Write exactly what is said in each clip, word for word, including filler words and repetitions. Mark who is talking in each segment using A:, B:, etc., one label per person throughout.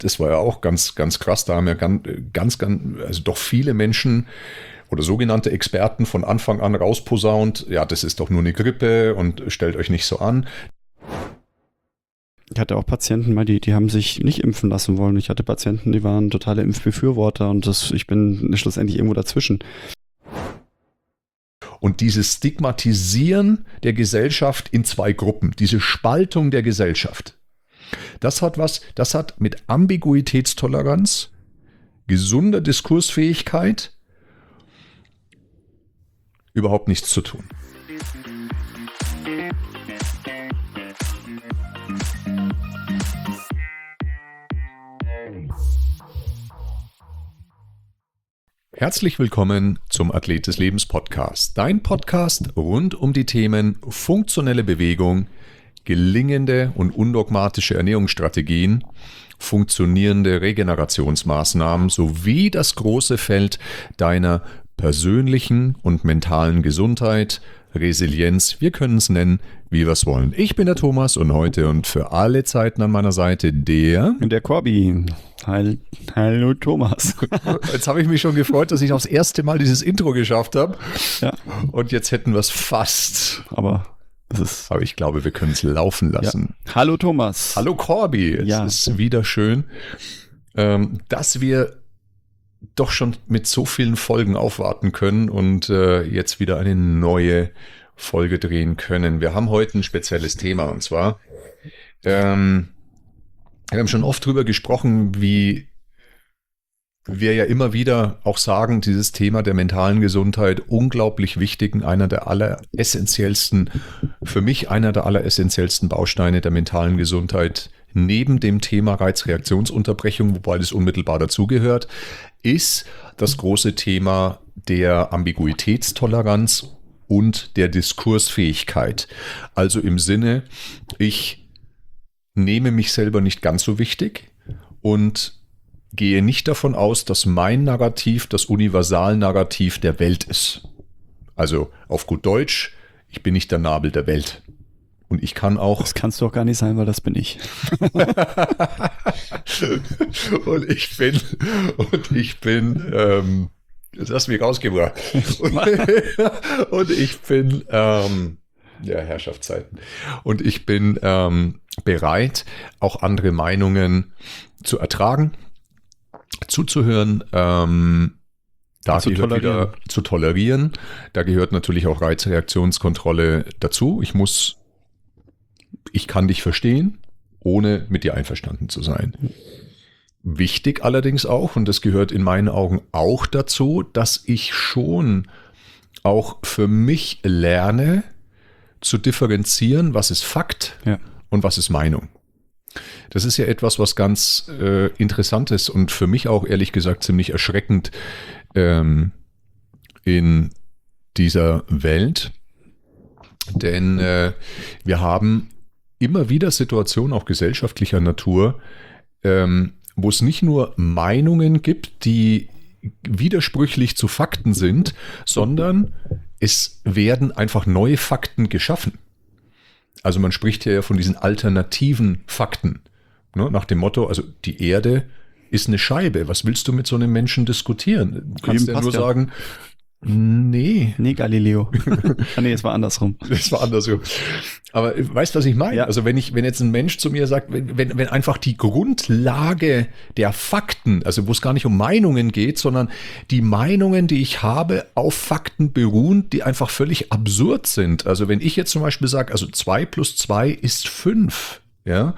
A: das war ja auch ganz, ganz krass. Da haben ja ganz, ganz, ganz, also doch viele Menschen oder sogenannte Experten von Anfang an rausposaunt, ja, das ist doch nur eine Grippe und stellt euch nicht so an.
B: Ich hatte auch Patienten mal, die, die haben sich nicht impfen lassen wollen. Ich hatte Patienten, die waren totale Impfbefürworter und das, ich bin schlussendlich irgendwo dazwischen.
A: Und dieses Stigmatisieren der Gesellschaft in zwei Gruppen, diese Spaltung der Gesellschaft, das hat was, das hat mit Ambiguitätstoleranz, gesunder Diskursfähigkeit überhaupt nichts zu tun. Herzlich willkommen zum Athlet des Lebens Podcast, dein Podcast rund um die Themen funktionelle Bewegung, gelingende und undogmatische Ernährungsstrategien, funktionierende Regenerationsmaßnahmen sowie das große Feld deiner persönlichen und mentalen Gesundheit, Resilienz, wir können es nennen, wie wir es wollen. Ich bin der Thomas und heute und für alle Zeiten an meiner Seite der...
B: Der Corby. Hallo, hallo Thomas.
A: Jetzt habe ich mich schon gefreut, dass ich auch das erste Mal dieses Intro geschafft habe.
B: Ja.
A: Und jetzt hätten wir es fast.
B: Aber es ist...
A: Aber ich glaube, wir können es laufen lassen.
B: Ja. Hallo Thomas.
A: Hallo Corby. Es
B: ja.
A: ist wieder schön, ähm, dass wir doch schon mit so vielen Folgen aufwarten können und äh, jetzt wieder eine neue Folge drehen können. Wir haben heute ein spezielles Thema und zwar, ähm, wir haben schon oft drüber gesprochen, wie wir ja immer wieder auch sagen, dieses Thema der mentalen Gesundheit unglaublich wichtig und einer der alleressentiellsten, für mich einer der alleressentiellsten Bausteine der mentalen Gesundheit neben dem Thema Reizreaktionsunterbrechung, wobei das unmittelbar dazugehört, ist das große Thema der Ambiguitätstoleranz und der Diskursfähigkeit. Also im Sinne, ich nehme mich selber nicht ganz so wichtig und gehe nicht davon aus, dass mein Narrativ das Universalnarrativ der Welt ist. Also auf gut Deutsch, ich bin nicht der Nabel der Welt. Und ich kann auch...
B: Das kannst du auch gar nicht sein, weil das bin ich.
A: und ich bin... Und ich bin... Ähm, das hast du mich rausgebracht. Und, und ich bin... Ähm, ja, Herrschaftszeiten. Und ich bin ähm, bereit, auch andere Meinungen zu ertragen, zuzuhören, ähm, da
B: zu
A: gehört
B: tolerieren.
A: wieder zu tolerieren. Da gehört natürlich auch Reizreaktionskontrolle dazu. Ich muss... Ich kann dich verstehen, ohne mit dir einverstanden zu sein. Wichtig allerdings auch, und das gehört in meinen Augen auch dazu, dass ich schon auch für mich lerne, zu differenzieren, was ist Fakt
B: ja.
A: und was ist Meinung. Das ist ja etwas, was ganz äh, interessant ist und für mich auch ehrlich gesagt ziemlich erschreckend ähm, in dieser Welt. Denn äh, wir haben immer wieder Situationen, auch gesellschaftlicher Natur, ähm, wo es nicht nur Meinungen gibt, die widersprüchlich zu Fakten sind, sondern es werden einfach neue Fakten geschaffen. Also man spricht ja von diesen alternativen Fakten. Ne? Nach dem Motto, also die Erde ist eine Scheibe. Was willst du mit so einem Menschen diskutieren? Du kannst ja nur ja. sagen, nee.
B: Nee, Galileo. ah, nee, es war andersrum.
A: Es war andersrum. Aber weißt du, was ich meine?
B: Ja.
A: Also wenn ich, wenn jetzt ein Mensch zu mir sagt, wenn, wenn, wenn einfach die Grundlage der Fakten, also wo es gar nicht um Meinungen geht, sondern die Meinungen, die ich habe, auf Fakten beruhen, die einfach völlig absurd sind. Also wenn ich jetzt zum Beispiel sage, also zwei plus zwei ist fünf, ja,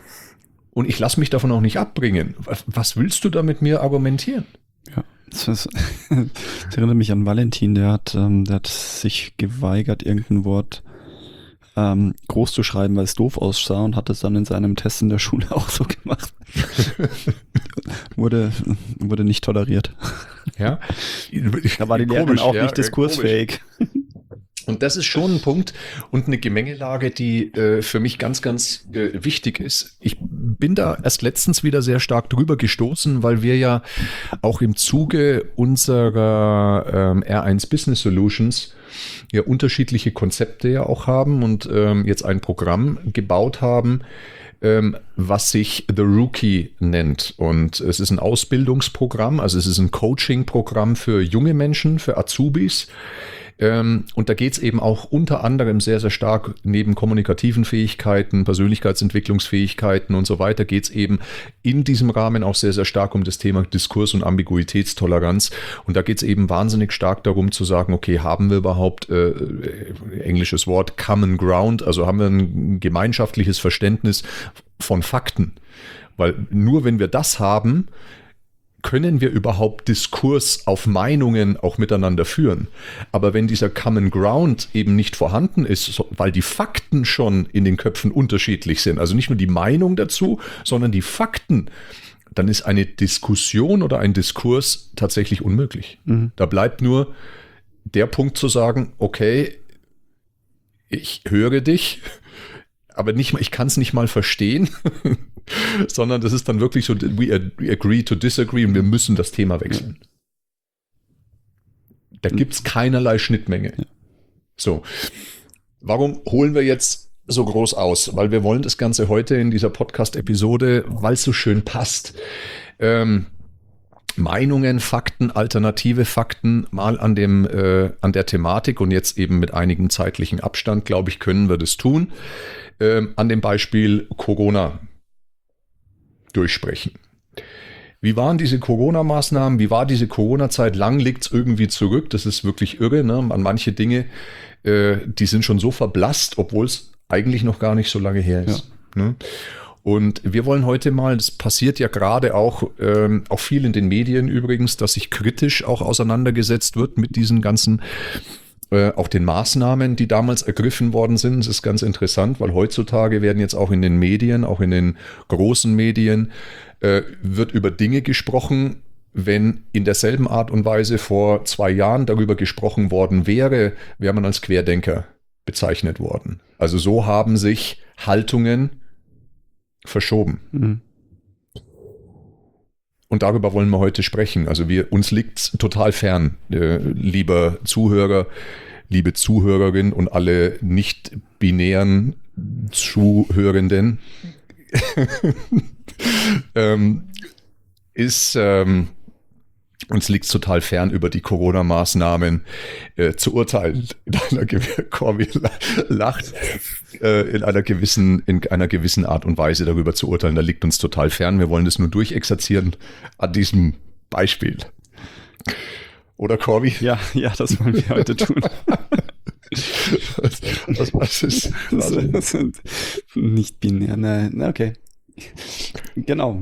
A: und ich lasse mich davon auch nicht abbringen. Was, was willst du da mit mir argumentieren?
B: Ja. Das, ist, das erinnert mich an Valentin, der hat, ähm, der hat sich geweigert, irgendein Wort ähm, groß zu schreiben, weil es doof aussah und hat es dann in seinem Test in der Schule auch so gemacht. wurde, wurde nicht toleriert.
A: Ja.
B: Da war die Lehrerin auch
A: ja,
B: nicht diskursfähig.
A: Und das ist schon ein Punkt und eine Gemengelage, die äh, für mich ganz, ganz äh, wichtig ist. Ich bin da erst letztens wieder sehr stark drüber gestoßen, weil wir ja auch im Zuge unserer ähm, R eins Business Solutions ja unterschiedliche Konzepte ja auch haben und ähm, jetzt ein Programm gebaut haben, ähm, was sich The Rookie nennt. Und es ist ein Ausbildungsprogramm, also es ist ein Coaching-Programm für junge Menschen, für Azubis. Ähm, und da geht es eben auch unter anderem sehr, sehr stark neben kommunikativen Fähigkeiten, Persönlichkeitsentwicklungsfähigkeiten und so weiter, geht es eben in diesem Rahmen auch sehr, sehr stark um das Thema Diskurs- und Ambiguitätstoleranz. Und da geht es eben wahnsinnig stark darum zu sagen, okay, haben wir überhaupt, äh, englisches Wort, Common Ground, also haben wir ein gemeinschaftliches Verständnis von Fakten? Weil nur wenn wir das haben, können wir überhaupt Diskurs auf Meinungen auch miteinander führen. Aber wenn dieser Common Ground eben nicht vorhanden ist, weil die Fakten schon in den Köpfen unterschiedlich sind, also nicht nur die Meinung dazu, sondern die Fakten, dann ist eine Diskussion oder ein Diskurs tatsächlich unmöglich. Mhm. Da bleibt nur der Punkt zu sagen, okay, ich höre dich, aber nicht mal, ich kann es nicht mal verstehen, sondern das ist dann wirklich so, we agree to disagree und wir müssen das Thema wechseln. Da gibt es keinerlei Schnittmenge. So, warum holen wir jetzt so groß aus? Weil wir wollen das Ganze heute in dieser Podcast-Episode, weil es so schön passt, ähm, Meinungen, Fakten, alternative Fakten mal an dem äh, an der Thematik und jetzt eben mit einigem zeitlichen Abstand, glaube ich, können wir das tun, ähm, an dem Beispiel Corona durchsprechen. Wie waren diese Corona-Maßnahmen? Wie war diese Corona-Zeit? Lang liegt es irgendwie zurück. Das ist wirklich irre. Ne? An manche Dinge, äh, die sind schon so verblasst, obwohl es eigentlich noch gar nicht so lange her ist. Ja. Ne? Und wir wollen heute mal, das passiert ja gerade auch, ähm, auch viel in den Medien übrigens, dass sich kritisch auch auseinandergesetzt wird mit diesen ganzen auch den Maßnahmen, die damals ergriffen worden sind. Das ist ganz interessant, weil heutzutage werden jetzt auch in den Medien, auch in den großen Medien, äh, wird über Dinge gesprochen, wenn in derselben Art und Weise vor zwei Jahren darüber gesprochen worden wäre, wäre man als Querdenker bezeichnet worden. Also so haben sich Haltungen verschoben. Mhm. Und darüber wollen wir heute sprechen. Also wir, uns liegt total fern, äh, lieber Zuhörer, liebe Zuhörerin und alle nicht-binären Zuhörenden, ähm, ist, ähm, uns liegt total fern, über die Corona-Maßnahmen äh, zu urteilen. In einer, Corby lacht, äh, in einer gewissen, in einer gewissen Art und Weise darüber zu urteilen. Da liegt uns total fern. Wir wollen das nur durchexerzieren an diesem Beispiel. Oder Corby?
B: Ja, ja, das wollen wir heute tun.
A: was, was, was ist?
B: Das, das sind nicht binär. Na, na, okay. Genau.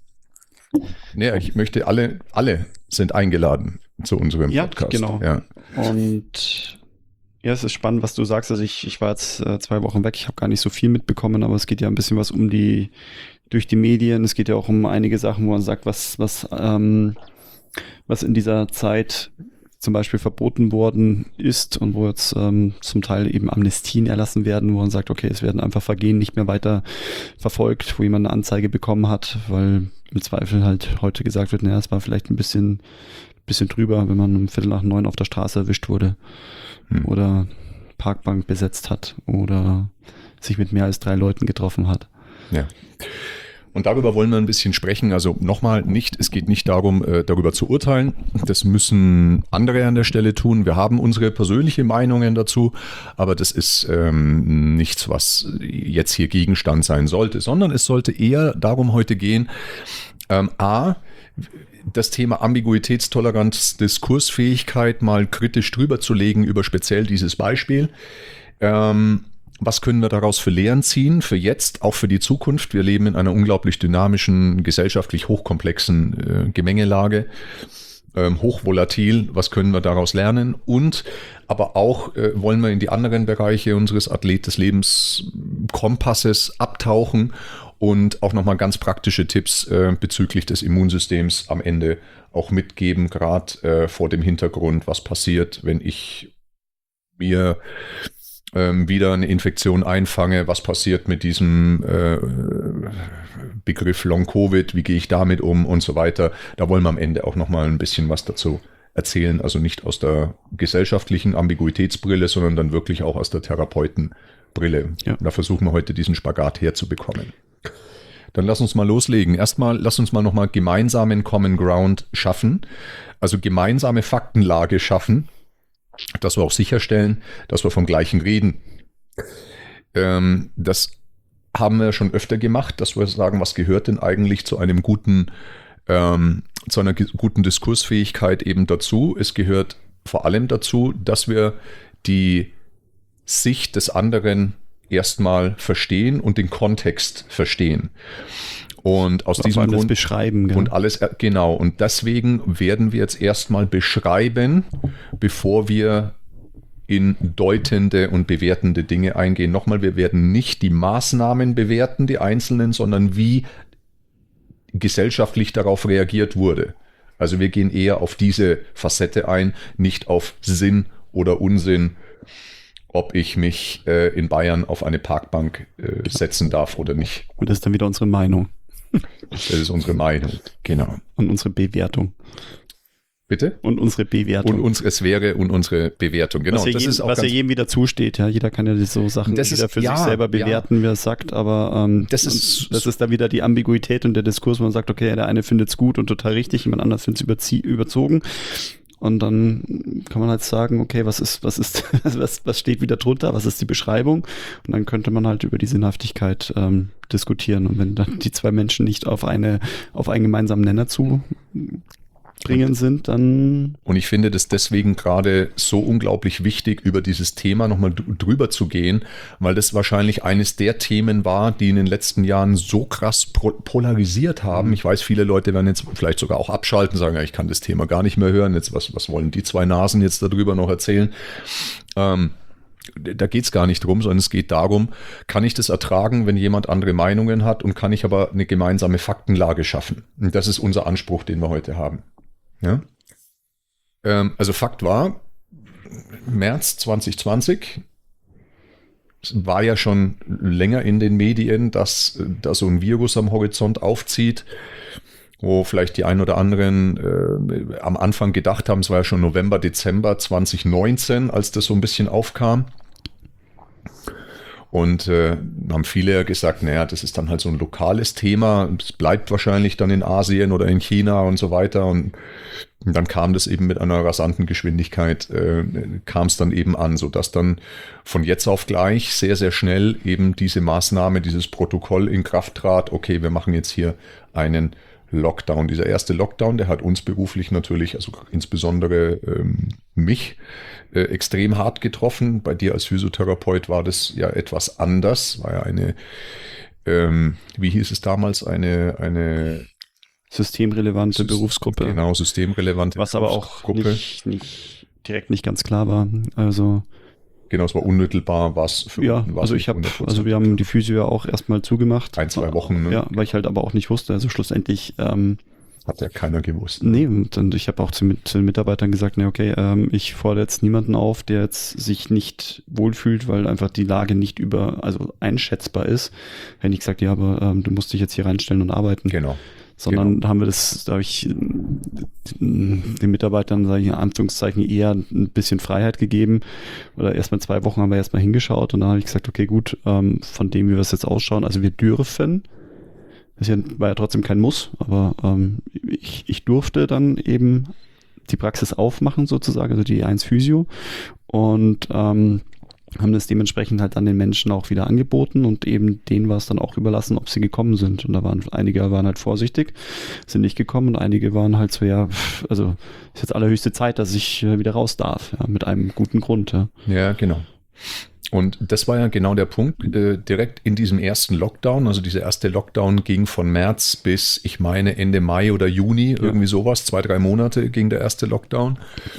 A: Nee, ich möchte alle, alle sind eingeladen zu unserem
B: ja,
A: Podcast.
B: Genau. Ja, genau. Und ja, es ist spannend, was du sagst. Also ich, ich war jetzt äh, zwei Wochen weg, ich habe gar nicht so viel mitbekommen, aber es geht ja ein bisschen was um die, durch die Medien. Es geht ja auch um einige Sachen, wo man sagt, was, was, ähm, was in dieser Zeit zum Beispiel verboten worden ist und wo jetzt ähm, zum Teil eben Amnestien erlassen werden, wo man sagt, okay, es werden einfach Vergehen nicht mehr weiter verfolgt, wo jemand eine Anzeige bekommen hat, weil im Zweifel halt heute gesagt wird, naja, es war vielleicht ein bisschen, bisschen drüber, wenn man um Viertel nach neun auf der Straße erwischt wurde hm. oder Parkbank besetzt hat oder sich mit mehr als drei Leuten getroffen hat.
A: Ja. Und darüber wollen wir ein bisschen sprechen. Also nochmal nicht, es geht nicht darum, äh, darüber zu urteilen. Das müssen andere an der Stelle tun. Wir haben unsere persönliche Meinungen dazu, aber das ist ähm, nichts, was jetzt hier Gegenstand sein sollte, sondern es sollte eher darum heute gehen, ähm, a, das Thema Ambiguitätstoleranz, Diskursfähigkeit mal kritisch drüber zu legen über speziell dieses Beispiel. Ähm, Was können wir daraus für Lehren ziehen, für jetzt, auch für die Zukunft? Wir leben in einer unglaublich dynamischen, gesellschaftlich hochkomplexen äh, Gemengelage, ähm, hochvolatil. Was können wir daraus lernen? Und aber auch äh, wollen wir in die anderen Bereiche unseres Athlet des Lebenskompasses abtauchen und auch nochmal ganz praktische Tipps äh, bezüglich des Immunsystems am Ende auch mitgeben, gerade äh, vor dem Hintergrund, was passiert, wenn ich mir wieder eine Infektion einfange, was passiert mit diesem äh, Begriff Long-Covid, wie gehe ich damit um und so weiter. Da wollen wir am Ende auch nochmal ein bisschen was dazu erzählen, also nicht aus der gesellschaftlichen Ambiguitätsbrille, sondern dann wirklich auch aus der Therapeutenbrille. Ja. Da versuchen wir heute diesen Spagat herzubekommen. Dann lass uns mal loslegen. Erstmal, lass uns mal nochmal gemeinsamen Common Ground schaffen, also gemeinsame Faktenlage schaffen, dass wir auch sicherstellen, dass wir vom Gleichen reden. Ähm, das haben wir schon öfter gemacht, dass wir sagen, was gehört denn eigentlich zu einem guten, ähm, zu einer guten Diskursfähigkeit eben dazu. Es gehört vor allem dazu, dass wir die Sicht des anderen erstmal verstehen und den Kontext verstehen. Und aus
B: aber
A: diesem
B: alles
A: Grund
B: beschreiben, gell?
A: Und alles, genau. Und deswegen werden wir jetzt erstmal beschreiben, bevor wir in deutende und bewertende Dinge eingehen. Nochmal, wir werden nicht die Maßnahmen bewerten, die einzelnen, sondern wie gesellschaftlich darauf reagiert wurde. Also wir gehen eher auf diese Facette ein, nicht auf Sinn oder Unsinn, ob ich mich äh, in Bayern auf eine Parkbank äh, setzen darf oder nicht.
B: Und das ist dann wieder unsere Meinung.
A: Das ist unsere Meinung, genau.
B: Und unsere Bewertung.
A: Bitte?
B: Und unsere Bewertung.
A: Und uns, es wäre und unsere Bewertung, genau.
B: Was ja,
A: das
B: jedem,
A: ist auch
B: was ja
A: ganz,
B: jedem wieder zusteht, ja. Jeder kann ja so Sachen
A: Das
B: wieder
A: ist-
B: für
A: ja,
B: sich selber bewerten,
A: ja.
B: wie er es sagt, aber ähm,
A: Das ist-
B: und das ist da wieder die Ambiguität und der Diskurs, wo man sagt, okay, der eine findet es gut und total richtig, jemand anders findet es überzogen. Und dann kann man halt sagen, okay, was ist, was ist, was, was steht wieder drunter, was ist die Beschreibung? Und dann könnte man halt über die Sinnhaftigkeit ähm, diskutieren. Und wenn dann die zwei Menschen nicht auf eine, auf einen gemeinsamen Nenner zu bringen sind, dann
A: Und ich finde das deswegen gerade so unglaublich wichtig, über dieses Thema nochmal drüber zu gehen, weil das wahrscheinlich eines der Themen war, die in den letzten Jahren so krass polarisiert haben. Ich weiß, viele Leute werden jetzt vielleicht sogar auch abschalten, sagen, ja, ich kann das Thema gar nicht mehr hören. Jetzt, was, was wollen die zwei Nasen jetzt darüber noch erzählen? Ähm, da geht es gar nicht drum, sondern es geht darum, kann ich das ertragen, wenn jemand andere Meinungen hat und kann ich aber eine gemeinsame Faktenlage schaffen? Und das ist unser Anspruch, den wir heute haben. Ja. Ähm, also Fakt war, März zwanzig zwanzig, es war ja schon länger in den Medien, dass da so ein Virus am Horizont aufzieht, wo vielleicht die ein oder anderen äh, am Anfang gedacht haben, es war ja schon November, Dezember zwanzig neunzehn, als das so ein bisschen aufkam. Und äh, haben viele gesagt, naja, das ist dann halt so ein lokales Thema, es bleibt wahrscheinlich dann in Asien oder in China und so weiter. Und, und dann kam das eben mit einer rasanten Geschwindigkeit, äh, kam es dann eben an, sodass dann von jetzt auf gleich sehr, sehr schnell eben diese Maßnahme, dieses Protokoll in Kraft trat. Okay, wir machen jetzt hier einen Lockdown. Dieser erste Lockdown, der hat uns beruflich natürlich, also insbesondere ähm, mich, äh, extrem hart getroffen. Bei dir als Physiotherapeut war das ja etwas anders. War ja eine, ähm, wie hieß es damals, eine, eine
B: systemrelevante
A: Sys-
B: Berufsgruppe.
A: Genau, systemrelevante
B: Was aber auch
A: Berufsgruppe.
B: nicht, nicht direkt nicht ganz klar war. Also
A: Genau, es war unmittelbar was für
B: ja,
A: was
B: also
A: nicht
B: ich habe,
A: hundert Prozent.
B: also wir haben die Physio ja auch erstmal zugemacht.
A: Ein, zwei Wochen, ne?
B: Ja, weil ich halt aber auch nicht wusste. Also schlussendlich, ähm,
A: Hat ja keiner gewusst.
B: nee, und, und ich habe auch zu, zu den Mitarbeitern gesagt, nee, okay, ähm, ich fordere jetzt niemanden auf, der jetzt sich nicht wohlfühlt, weil einfach die Lage nicht über, also einschätzbar ist. Wenn ich gesagt, ja, aber ähm, du musst dich jetzt hier reinstellen und arbeiten.
A: Genau.
B: Sondern haben wir das, da habe ich äh, den Mitarbeitern, sage ich in Anführungszeichen, eher ein bisschen Freiheit gegeben. Oder erstmal zwei Wochen haben wir erstmal hingeschaut und dann habe ich gesagt, okay, gut, ähm, von dem, wie wir es jetzt ausschauen, also wir dürfen, das war ja trotzdem kein Muss, aber ähm, ich, ich durfte dann eben die Praxis aufmachen sozusagen, also die E eins Physio und ähm, haben das dementsprechend halt an den Menschen auch wieder angeboten und eben denen war es dann auch überlassen, ob sie gekommen sind. Und da waren einige waren halt vorsichtig, sind nicht gekommen und einige waren halt so, ja, also ist jetzt allerhöchste Zeit, dass ich äh, wieder raus darf, ja, mit einem guten Grund. Ja,
A: Ja, genau. Und das war ja genau der Punkt, äh, direkt in diesem ersten Lockdown, also dieser erste Lockdown ging von März bis, ich meine, Ende Mai oder Juni, irgendwie sowas, zwei, drei Monate ging der erste Lockdown.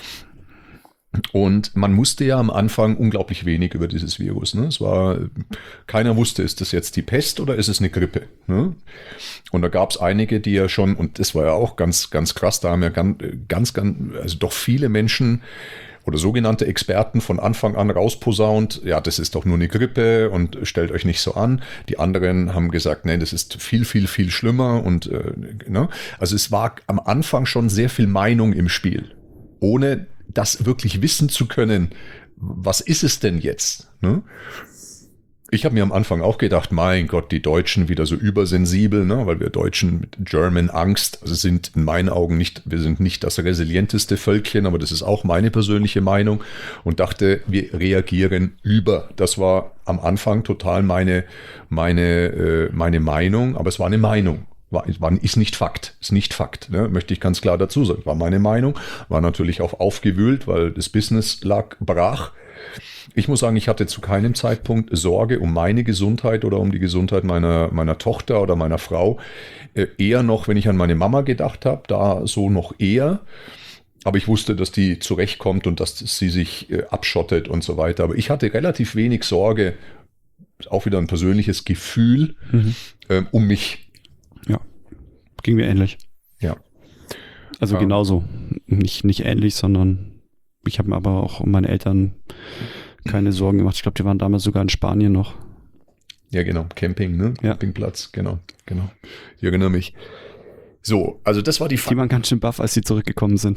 A: Und man wusste ja am Anfang unglaublich wenig über dieses Virus. Ne? Es war, keiner wusste, ist das jetzt die Pest oder ist es eine Grippe? Ne? Und da gab es einige, die ja schon, und das war ja auch ganz, ganz krass, da haben ja ganz, ganz, ganz also doch viele Menschen oder sogenannte Experten von Anfang an rausposaunt, ja, das ist doch nur eine Grippe und stellt euch nicht so an. Die anderen haben gesagt, nee, das ist viel, viel, viel schlimmer. Und äh, ne? Also es war am Anfang schon sehr viel Meinung im Spiel, ohne das wirklich wissen zu können, was ist es denn jetzt? Ne? Ich habe mir am Anfang auch gedacht, mein Gott, die Deutschen wieder so übersensibel, ne? Weil wir Deutschen mit German Angst, also sind in meinen Augen nicht, wir sind nicht das resilienteste Völkchen, aber das ist auch meine persönliche Meinung und dachte, wir reagieren über. Das war am Anfang total meine, meine, äh, meine Meinung, aber es war eine Meinung. War, war, ist nicht Fakt, ist nicht Fakt, ne? Möchte ich ganz klar dazu sagen. War meine Meinung, war natürlich auch aufgewühlt, weil das Business lag brach. Ich muss sagen, ich hatte zu keinem Zeitpunkt Sorge um meine Gesundheit oder um die Gesundheit meiner, meiner Tochter oder meiner Frau. Äh, eher noch, wenn ich an meine Mama gedacht habe, da so noch eher. Aber ich wusste, dass die zurechtkommt und dass sie sich äh, abschottet und so weiter. Aber ich hatte relativ wenig Sorge, auch wieder ein persönliches Gefühl, mhm. äh, um mich.
B: Ja, ging mir ähnlich.
A: Ja.
B: Also
A: ähm.
B: genauso. Nicht, nicht ähnlich, sondern ich habe mir aber auch um meine Eltern keine Sorgen gemacht. Ich glaube, die waren damals sogar in Spanien noch.
A: Ja, genau. Camping, ne?
B: Ja.
A: Campingplatz, genau, genau. Ich erinnere mich. So, also das war die
B: Fakten. Die waren ganz schön baff, als sie zurückgekommen sind.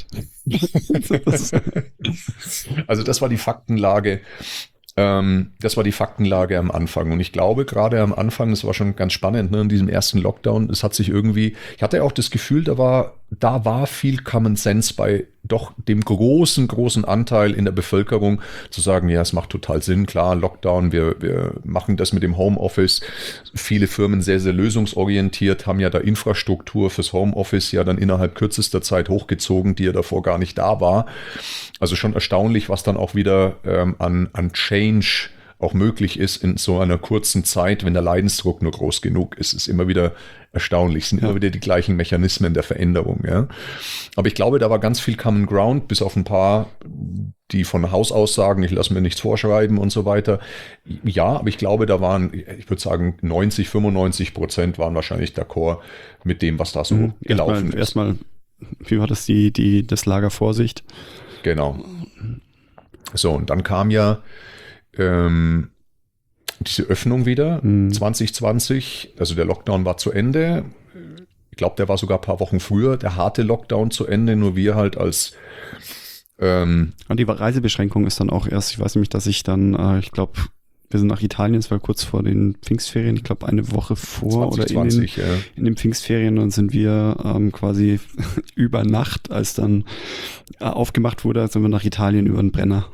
A: Also das war die Faktenlage. Ähm, das war die Faktenlage am Anfang. Und ich glaube, gerade am Anfang, das war schon ganz spannend, ne, in diesem ersten Lockdown, es hat sich irgendwie, ich hatte auch das Gefühl, da war, da war viel Common Sense bei doch dem großen, großen Anteil in der Bevölkerung zu sagen, ja, es macht total Sinn, klar, Lockdown, wir, wir machen das mit dem Homeoffice. Viele Firmen sehr, sehr lösungsorientiert, haben ja da Infrastruktur fürs Homeoffice ja dann innerhalb kürzester Zeit hochgezogen, die ja davor gar nicht da war. Also schon erstaunlich, was dann auch wieder ähm, an, an Change auch möglich ist in so einer kurzen Zeit, wenn der Leidensdruck nur groß genug ist. Ist immer wieder erstaunlich, es sind ja. immer wieder die gleichen Mechanismen der Veränderung. Ja. Aber ich glaube, da war ganz viel Common Ground, bis auf ein paar, die von Haus aus sagen, ich lasse mir nichts vorschreiben und so weiter. Ja, aber ich glaube, da waren, ich würde sagen, neunzig, fünfundneunzig Prozent waren wahrscheinlich d'accord mit dem, was da so mhm. gelaufen ist.
B: Erstmal, wie war das die, die, das Lager Vorsicht?
A: Genau. So, und dann kam ja ähm, diese Öffnung wieder, mhm. zwanzig zwanzig, also der Lockdown war zu Ende. Ich glaube, der war sogar ein paar Wochen früher, der harte Lockdown zu Ende, nur wir halt als ähm,
B: und die Reisebeschränkung ist dann auch erst, ich weiß nämlich, dass ich dann, äh, ich glaube, wir sind nach Italien, es war kurz vor den Pfingstferien, ich glaube eine Woche vor
A: zwanzig zwanzig,
B: oder in den,
A: ja.
B: in den Pfingstferien, und sind wir ähm, quasi über Nacht, als dann äh, aufgemacht wurde, sind wir nach Italien über den Brenner.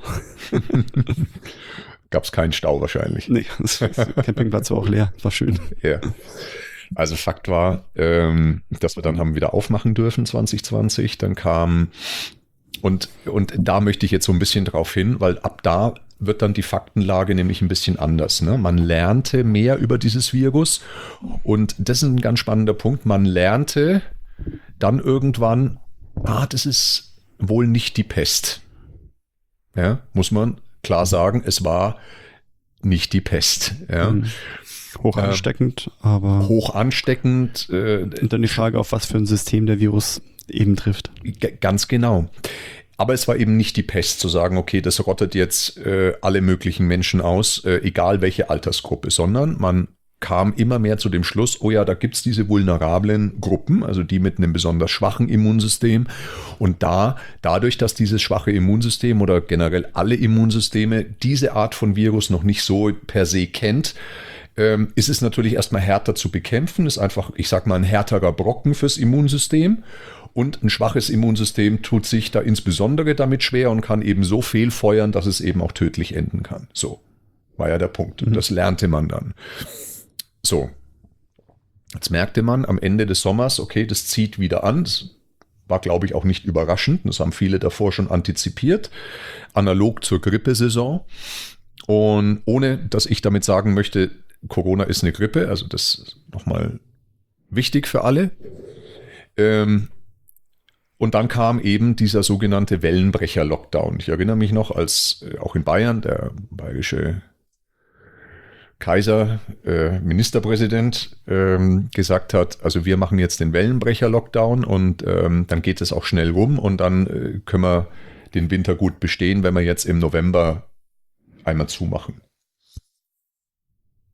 A: Gab es keinen Stau wahrscheinlich.
B: Nee, das, das Campingplatz war auch leer, war schön.
A: Ja. Also Fakt war, ähm, dass wir dann haben wieder aufmachen dürfen zwanzig zwanzig, dann kam und, und da möchte ich jetzt so ein bisschen drauf hin, weil ab da wird dann die Faktenlage nämlich ein bisschen anders. Ne? Man lernte mehr über dieses Virus und das ist ein ganz spannender Punkt. Man lernte dann irgendwann, ah, das ist wohl nicht die Pest. Ja, muss man klar sagen, es war nicht die Pest. Ja.
B: Mhm. Hoch ansteckend, äh, aber
A: hoch ansteckend. Äh,
B: und dann die Frage, auf was für ein System der Virus eben trifft.
A: G- ganz genau. Aber es war eben nicht die Pest zu sagen, okay, das rottet jetzt äh, alle möglichen Menschen aus, äh, egal welche Altersgruppe, sondern man kam immer mehr zu dem Schluss, oh ja, da gibt's diese vulnerablen Gruppen, also die mit einem besonders schwachen Immunsystem. Und da, dadurch, dass dieses schwache Immunsystem oder generell alle Immunsysteme diese Art von Virus noch nicht so per se kennt, ähm, ist es natürlich erstmal härter zu bekämpfen, ist einfach, ich sag mal, ein härterer Brocken fürs Immunsystem. Und ein schwaches Immunsystem tut sich da insbesondere damit schwer und kann eben so fehlfeuern, dass es eben auch tödlich enden kann. So war ja der Punkt. Und das lernte man dann. So, jetzt merkte man am Ende des Sommers, okay, das zieht wieder an. Das war, glaube ich, auch nicht überraschend. Das haben viele davor schon antizipiert. Analog zur Grippesaison. Und ohne, dass ich damit sagen möchte, Corona ist eine Grippe, also das ist nochmal wichtig für alle. Ähm, Und dann kam eben dieser sogenannte Wellenbrecher-Lockdown. Ich erinnere mich noch, als äh, auch in Bayern der bayerische Kaiser, äh, Ministerpräsident, ähm, gesagt hat, also wir machen jetzt den Wellenbrecher-Lockdown und ähm, dann geht es auch schnell rum und dann äh, können wir den Winter gut bestehen, wenn wir jetzt im November einmal zumachen.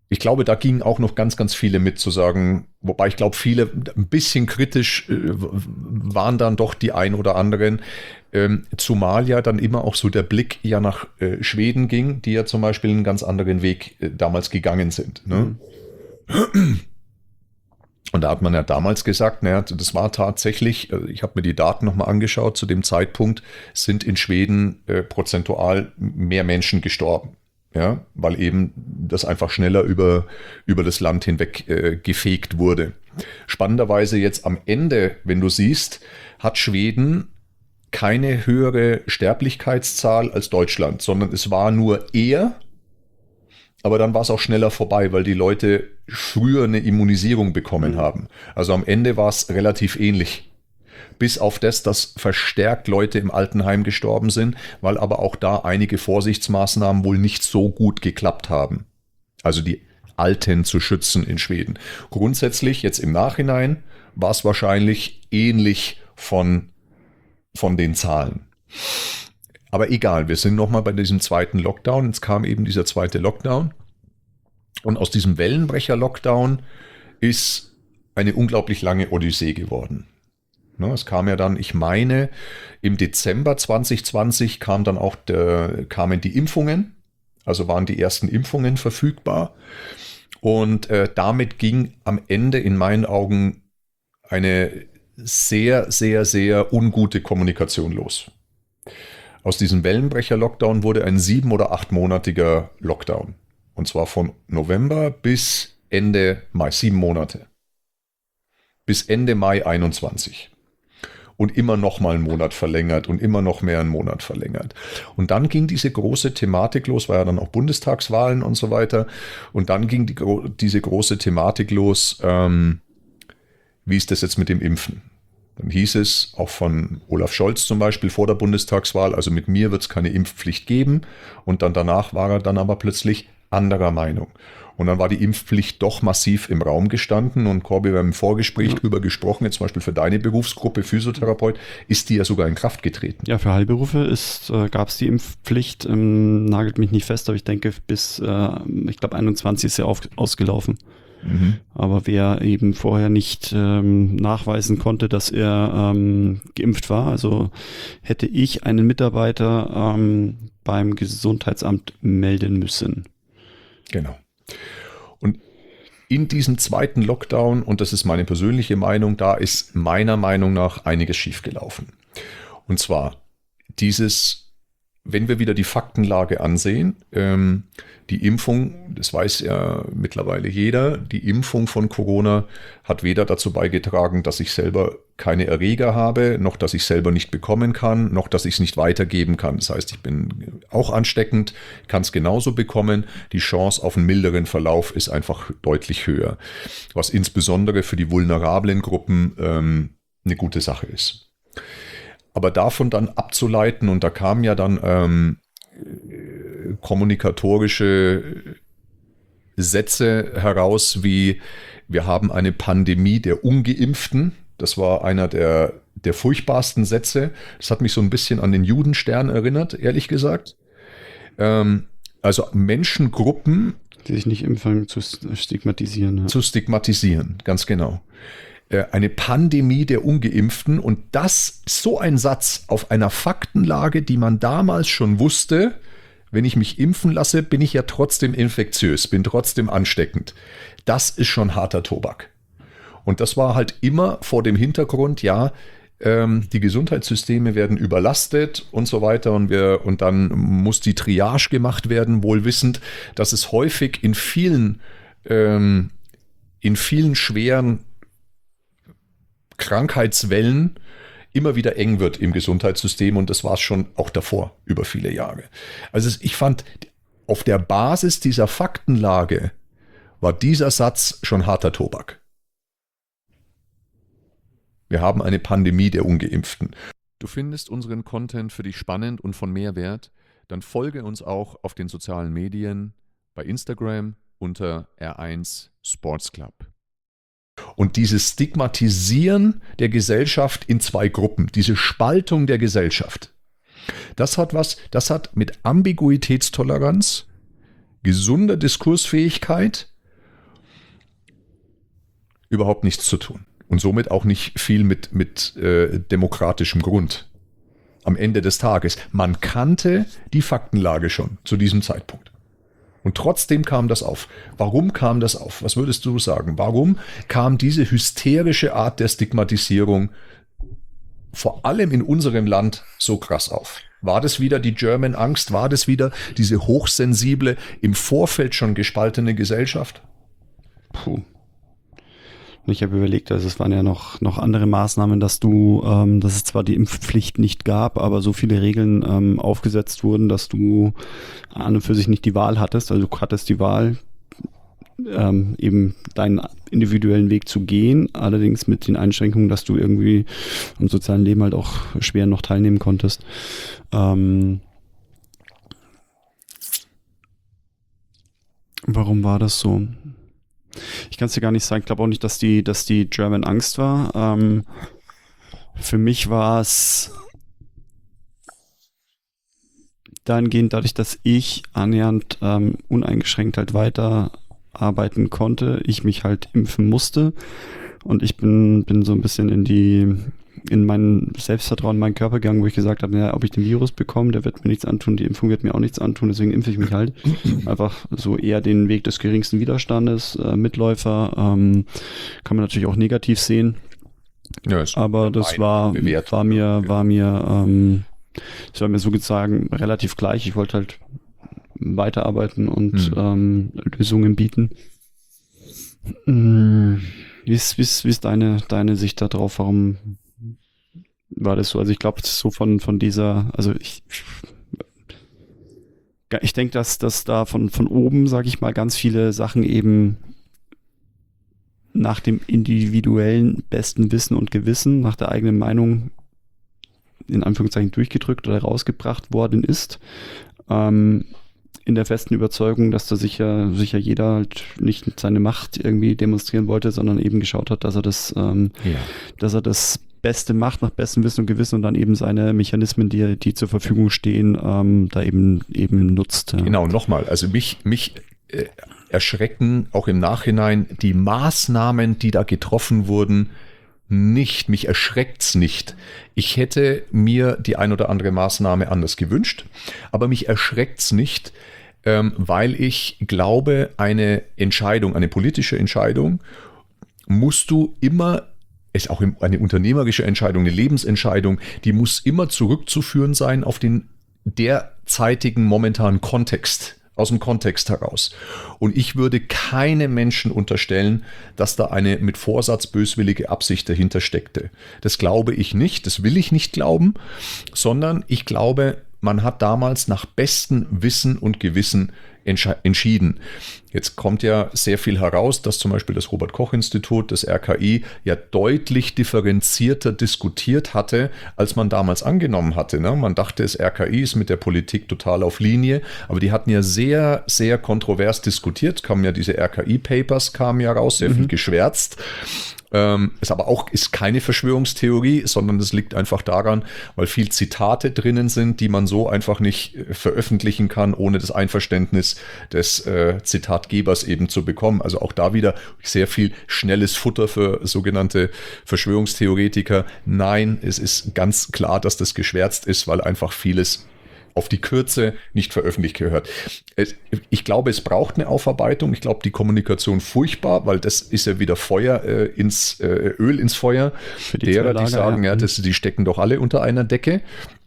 A: ich glaube, da gingen auch noch ganz, ganz viele mit zu sagen, wobei ich glaube, viele ein bisschen kritisch äh, waren dann doch die ein oder anderen, ähm, zumal ja dann immer auch so der Blick ja nach äh, Schweden ging, die ja zum Beispiel einen ganz anderen Weg äh, damals gegangen sind. Ne? Mhm. Und da hat man ja damals gesagt, naja, das war tatsächlich, ich habe mir die Daten nochmal angeschaut, zu dem Zeitpunkt sind in Schweden äh, prozentual mehr Menschen gestorben. Ja, weil eben das einfach schneller über, über das Land hinweg äh, gefegt wurde. Spannenderweise jetzt am Ende, wenn du siehst, hat Schweden keine höhere Sterblichkeitszahl als Deutschland, sondern es war nur eher, aber dann war es auch schneller vorbei, weil die Leute früher eine Immunisierung bekommen mhm. haben. Also am Ende war es relativ ähnlich. Bis auf das, dass verstärkt Leute im Altenheim gestorben sind, weil aber auch da einige Vorsichtsmaßnahmen wohl nicht so gut geklappt haben. Also die Alten zu schützen in Schweden. Grundsätzlich, jetzt im Nachhinein, war es wahrscheinlich ähnlich von, von den Zahlen. Aber egal, wir sind nochmal bei diesem zweiten Lockdown. Jetzt kam eben dieser zweite Lockdown. Und aus diesem Wellenbrecher-Lockdown ist eine unglaublich lange Odyssee geworden. Es kam ja dann, ich meine, im Dezember zwanzig zwanzig kam dann auch der, kamen die Impfungen, also waren die ersten Impfungen verfügbar. Und äh, damit ging am Ende in meinen Augen eine sehr, sehr, sehr ungute Kommunikation los. Aus diesem Wellenbrecher-Lockdown wurde ein sieben- oder achtmonatiger Lockdown. Und zwar von November bis Ende Mai, sieben Monate. Bis Ende Mai einundzwanzig. Und immer noch mal einen Monat verlängert und immer noch mehr einen Monat verlängert. Und dann ging diese große Thematik los, war ja dann auch Bundestagswahlen und so weiter. Und dann ging die, diese große Thematik los, ähm, wie ist das jetzt mit dem Impfen? Dann hieß es auch von Olaf Scholz zum Beispiel vor der Bundestagswahl, also mit mir wird es keine Impfpflicht geben. Und dann danach war er dann aber plötzlich anderer Meinung. Und dann war die Impfpflicht doch massiv im Raum gestanden. Und Corby, wir haben im Vorgespräch ja. drüber gesprochen, jetzt zum Beispiel für deine Berufsgruppe Physiotherapeut, ist die ja sogar in Kraft getreten.
B: Ja, für Heilberufe ist, äh, gab es die Impfpflicht, ähm, nagelt mich nicht fest, aber ich denke bis, äh, ich glaube einundzwanzig ist ja auf, ausgelaufen. Mhm. Aber wer eben vorher nicht ähm, nachweisen konnte, dass er ähm, geimpft war, also hätte ich einen Mitarbeiter ähm, beim Gesundheitsamt melden müssen.
A: Genau. Und in diesem zweiten Lockdown, und das ist meine persönliche Meinung, da ist meiner Meinung nach einiges schiefgelaufen. Und zwar dieses, wenn wir wieder die Faktenlage ansehen, ähm, die Impfung, das weiß ja mittlerweile jeder, die Impfung von Corona hat weder dazu beigetragen, dass ich selber keine Erreger habe, noch dass ich selber nicht bekommen kann, noch dass ich es nicht weitergeben kann. Das heißt, ich bin auch ansteckend, kann es genauso bekommen. Die Chance auf einen milderen Verlauf ist einfach deutlich höher, was insbesondere für die vulnerablen Gruppen ähm, eine gute Sache ist. Aber davon dann abzuleiten, und da kamen ja dann ähm, kommunikatorische Sätze heraus wie, wir haben eine Pandemie der Ungeimpften. Das war einer der, der furchtbarsten Sätze. Das hat mich so ein bisschen an den Judenstern erinnert, ehrlich gesagt. Ähm, also Menschengruppen,
B: die sich nicht impfen, zu stigmatisieren. Ja.
A: Zu stigmatisieren, ganz genau. Eine Pandemie der Ungeimpften, und das so ein Satz auf einer Faktenlage, die man damals schon wusste, wenn ich mich impfen lasse, bin ich ja trotzdem infektiös, bin trotzdem ansteckend. Das ist schon harter Tobak. Und das war halt immer vor dem Hintergrund, ja, ähm, die Gesundheitssysteme werden überlastet und so weiter, und wir, und dann muss die Triage gemacht werden, wohl wissend, dass es häufig in vielen, ähm, in vielen schweren Krankheitswellen immer wieder eng wird im Gesundheitssystem, und das war es schon auch davor über viele Jahre. Also ich fand, auf der Basis dieser Faktenlage war dieser Satz schon harter Tobak. Wir haben eine Pandemie der Ungeimpften. Du findest unseren Content für dich spannend und von Mehrwert, dann folge uns auch auf den sozialen Medien, bei Instagram unter R eins Sports Club. Und dieses Stigmatisieren der Gesellschaft in zwei Gruppen, diese Spaltung der Gesellschaft, das hat was, das hat mit Ambiguitätstoleranz, gesunder Diskursfähigkeit überhaupt nichts zu tun. Und somit auch nicht viel mit, mit äh, demokratischem Grund. Am Ende des Tages. Man kannte die Faktenlage schon zu diesem Zeitpunkt. Und trotzdem kam das auf. Warum kam das auf? Was würdest du sagen? Warum kam diese hysterische Art der Stigmatisierung vor allem in unserem Land so krass auf? War das wieder die German Angst? War das wieder diese hochsensible, im Vorfeld schon gespaltene Gesellschaft?
B: Puh. Ich habe überlegt, also es waren ja noch, noch andere Maßnahmen, dass du, ähm, dass es zwar die Impfpflicht nicht gab, aber so viele Regeln ähm, aufgesetzt wurden, dass du an und für sich nicht die Wahl hattest. Also du hattest die Wahl, ähm, eben deinen individuellen Weg zu gehen, allerdings mit den Einschränkungen, dass du irgendwie am sozialen Leben halt auch schwer noch teilnehmen konntest. Ähm, warum war das so? Ich kann es dir gar nicht sagen. Ich glaube auch nicht, dass die, dass die German Angst war. Ähm, für mich war es dahingehend, dadurch, dass ich annähernd ähm, uneingeschränkt halt weiterarbeiten konnte, ich mich halt impfen musste und ich bin, bin so ein bisschen in die in mein Selbstvertrauen, in meinen Körper gegangen, wo ich gesagt habe, naja, ob ich den Virus bekomme, der wird mir nichts antun, die Impfung wird mir auch nichts antun, deswegen impfe ich mich halt. Einfach so eher den Weg des geringsten Widerstandes, äh, Mitläufer, ähm, kann man natürlich auch negativ sehen. Ja, aber das war, war mir, war mir, ähm, das war mir sozusagen relativ gleich. Ich wollte halt weiterarbeiten und hm. ähm, Lösungen bieten. Hm. Wie ist, wie ist, wie ist deine, deine Sicht da drauf? Warum war das so? Also ich glaube, so von, von dieser, also ich, ich denke, dass, dass da von, von oben, sage ich mal, ganz viele Sachen eben nach dem individuellen besten Wissen und Gewissen, nach der eigenen Meinung in Anführungszeichen durchgedrückt oder rausgebracht worden ist. Ähm, in der festen Überzeugung, dass da sicher, sicher jeder halt nicht seine Macht irgendwie demonstrieren wollte, sondern eben geschaut hat, dass er das, ähm, ja. dass er das Beste macht, nach bestem Wissen und Gewissen und dann eben seine Mechanismen, die, die zur Verfügung stehen, ähm, da eben, eben nutzt. Ja.
A: Genau, nochmal, also mich, mich äh, erschrecken auch im Nachhinein die Maßnahmen, die da getroffen wurden, nicht. Mich erschreckt's nicht. Ich hätte mir die ein oder andere Maßnahme anders gewünscht, aber mich erschreckt's nicht, ähm, weil ich glaube, eine Entscheidung, eine politische Entscheidung musst du immer, ist auch eine unternehmerische Entscheidung, eine Lebensentscheidung, die muss immer zurückzuführen sein auf den derzeitigen momentanen Kontext. Aus dem Kontext heraus. Und ich würde keinem Menschen unterstellen, dass da eine mit Vorsatz böswillige Absicht dahinter steckte. Das glaube ich nicht, das will ich nicht glauben, sondern ich glaube, man hat damals nach bestem Wissen und Gewissen entsche- entschieden. Jetzt kommt ja sehr viel heraus, dass zum Beispiel das Robert-Koch-Institut, das R K I, ja deutlich differenzierter diskutiert hatte, als man damals angenommen hatte. Ne? Man dachte, das R K I ist mit der Politik total auf Linie, aber die hatten ja sehr, sehr kontrovers diskutiert. Kamen ja diese R K I-Papers, kamen ja raus, sehr mhm. viel geschwärzt. Ähm, ist aber auch ist keine Verschwörungstheorie, sondern es liegt einfach daran, weil viel Zitate drinnen sind, die man so einfach nicht äh, veröffentlichen kann, ohne das Einverständnis des äh, Zitatgebers eben zu bekommen. Also auch da wieder sehr viel schnelles Futter für sogenannte Verschwörungstheoretiker. Nein, es ist ganz klar, dass das geschwärzt ist, weil einfach vieles auf die Kürze nicht veröffentlicht gehört. Ich glaube, es braucht eine Aufarbeitung. Ich glaube, die Kommunikation furchtbar, weil das ist ja wieder Feuer äh, ins äh, Öl ins Feuer. Derer, die sagen, ja, das, die stecken doch alle unter einer Decke.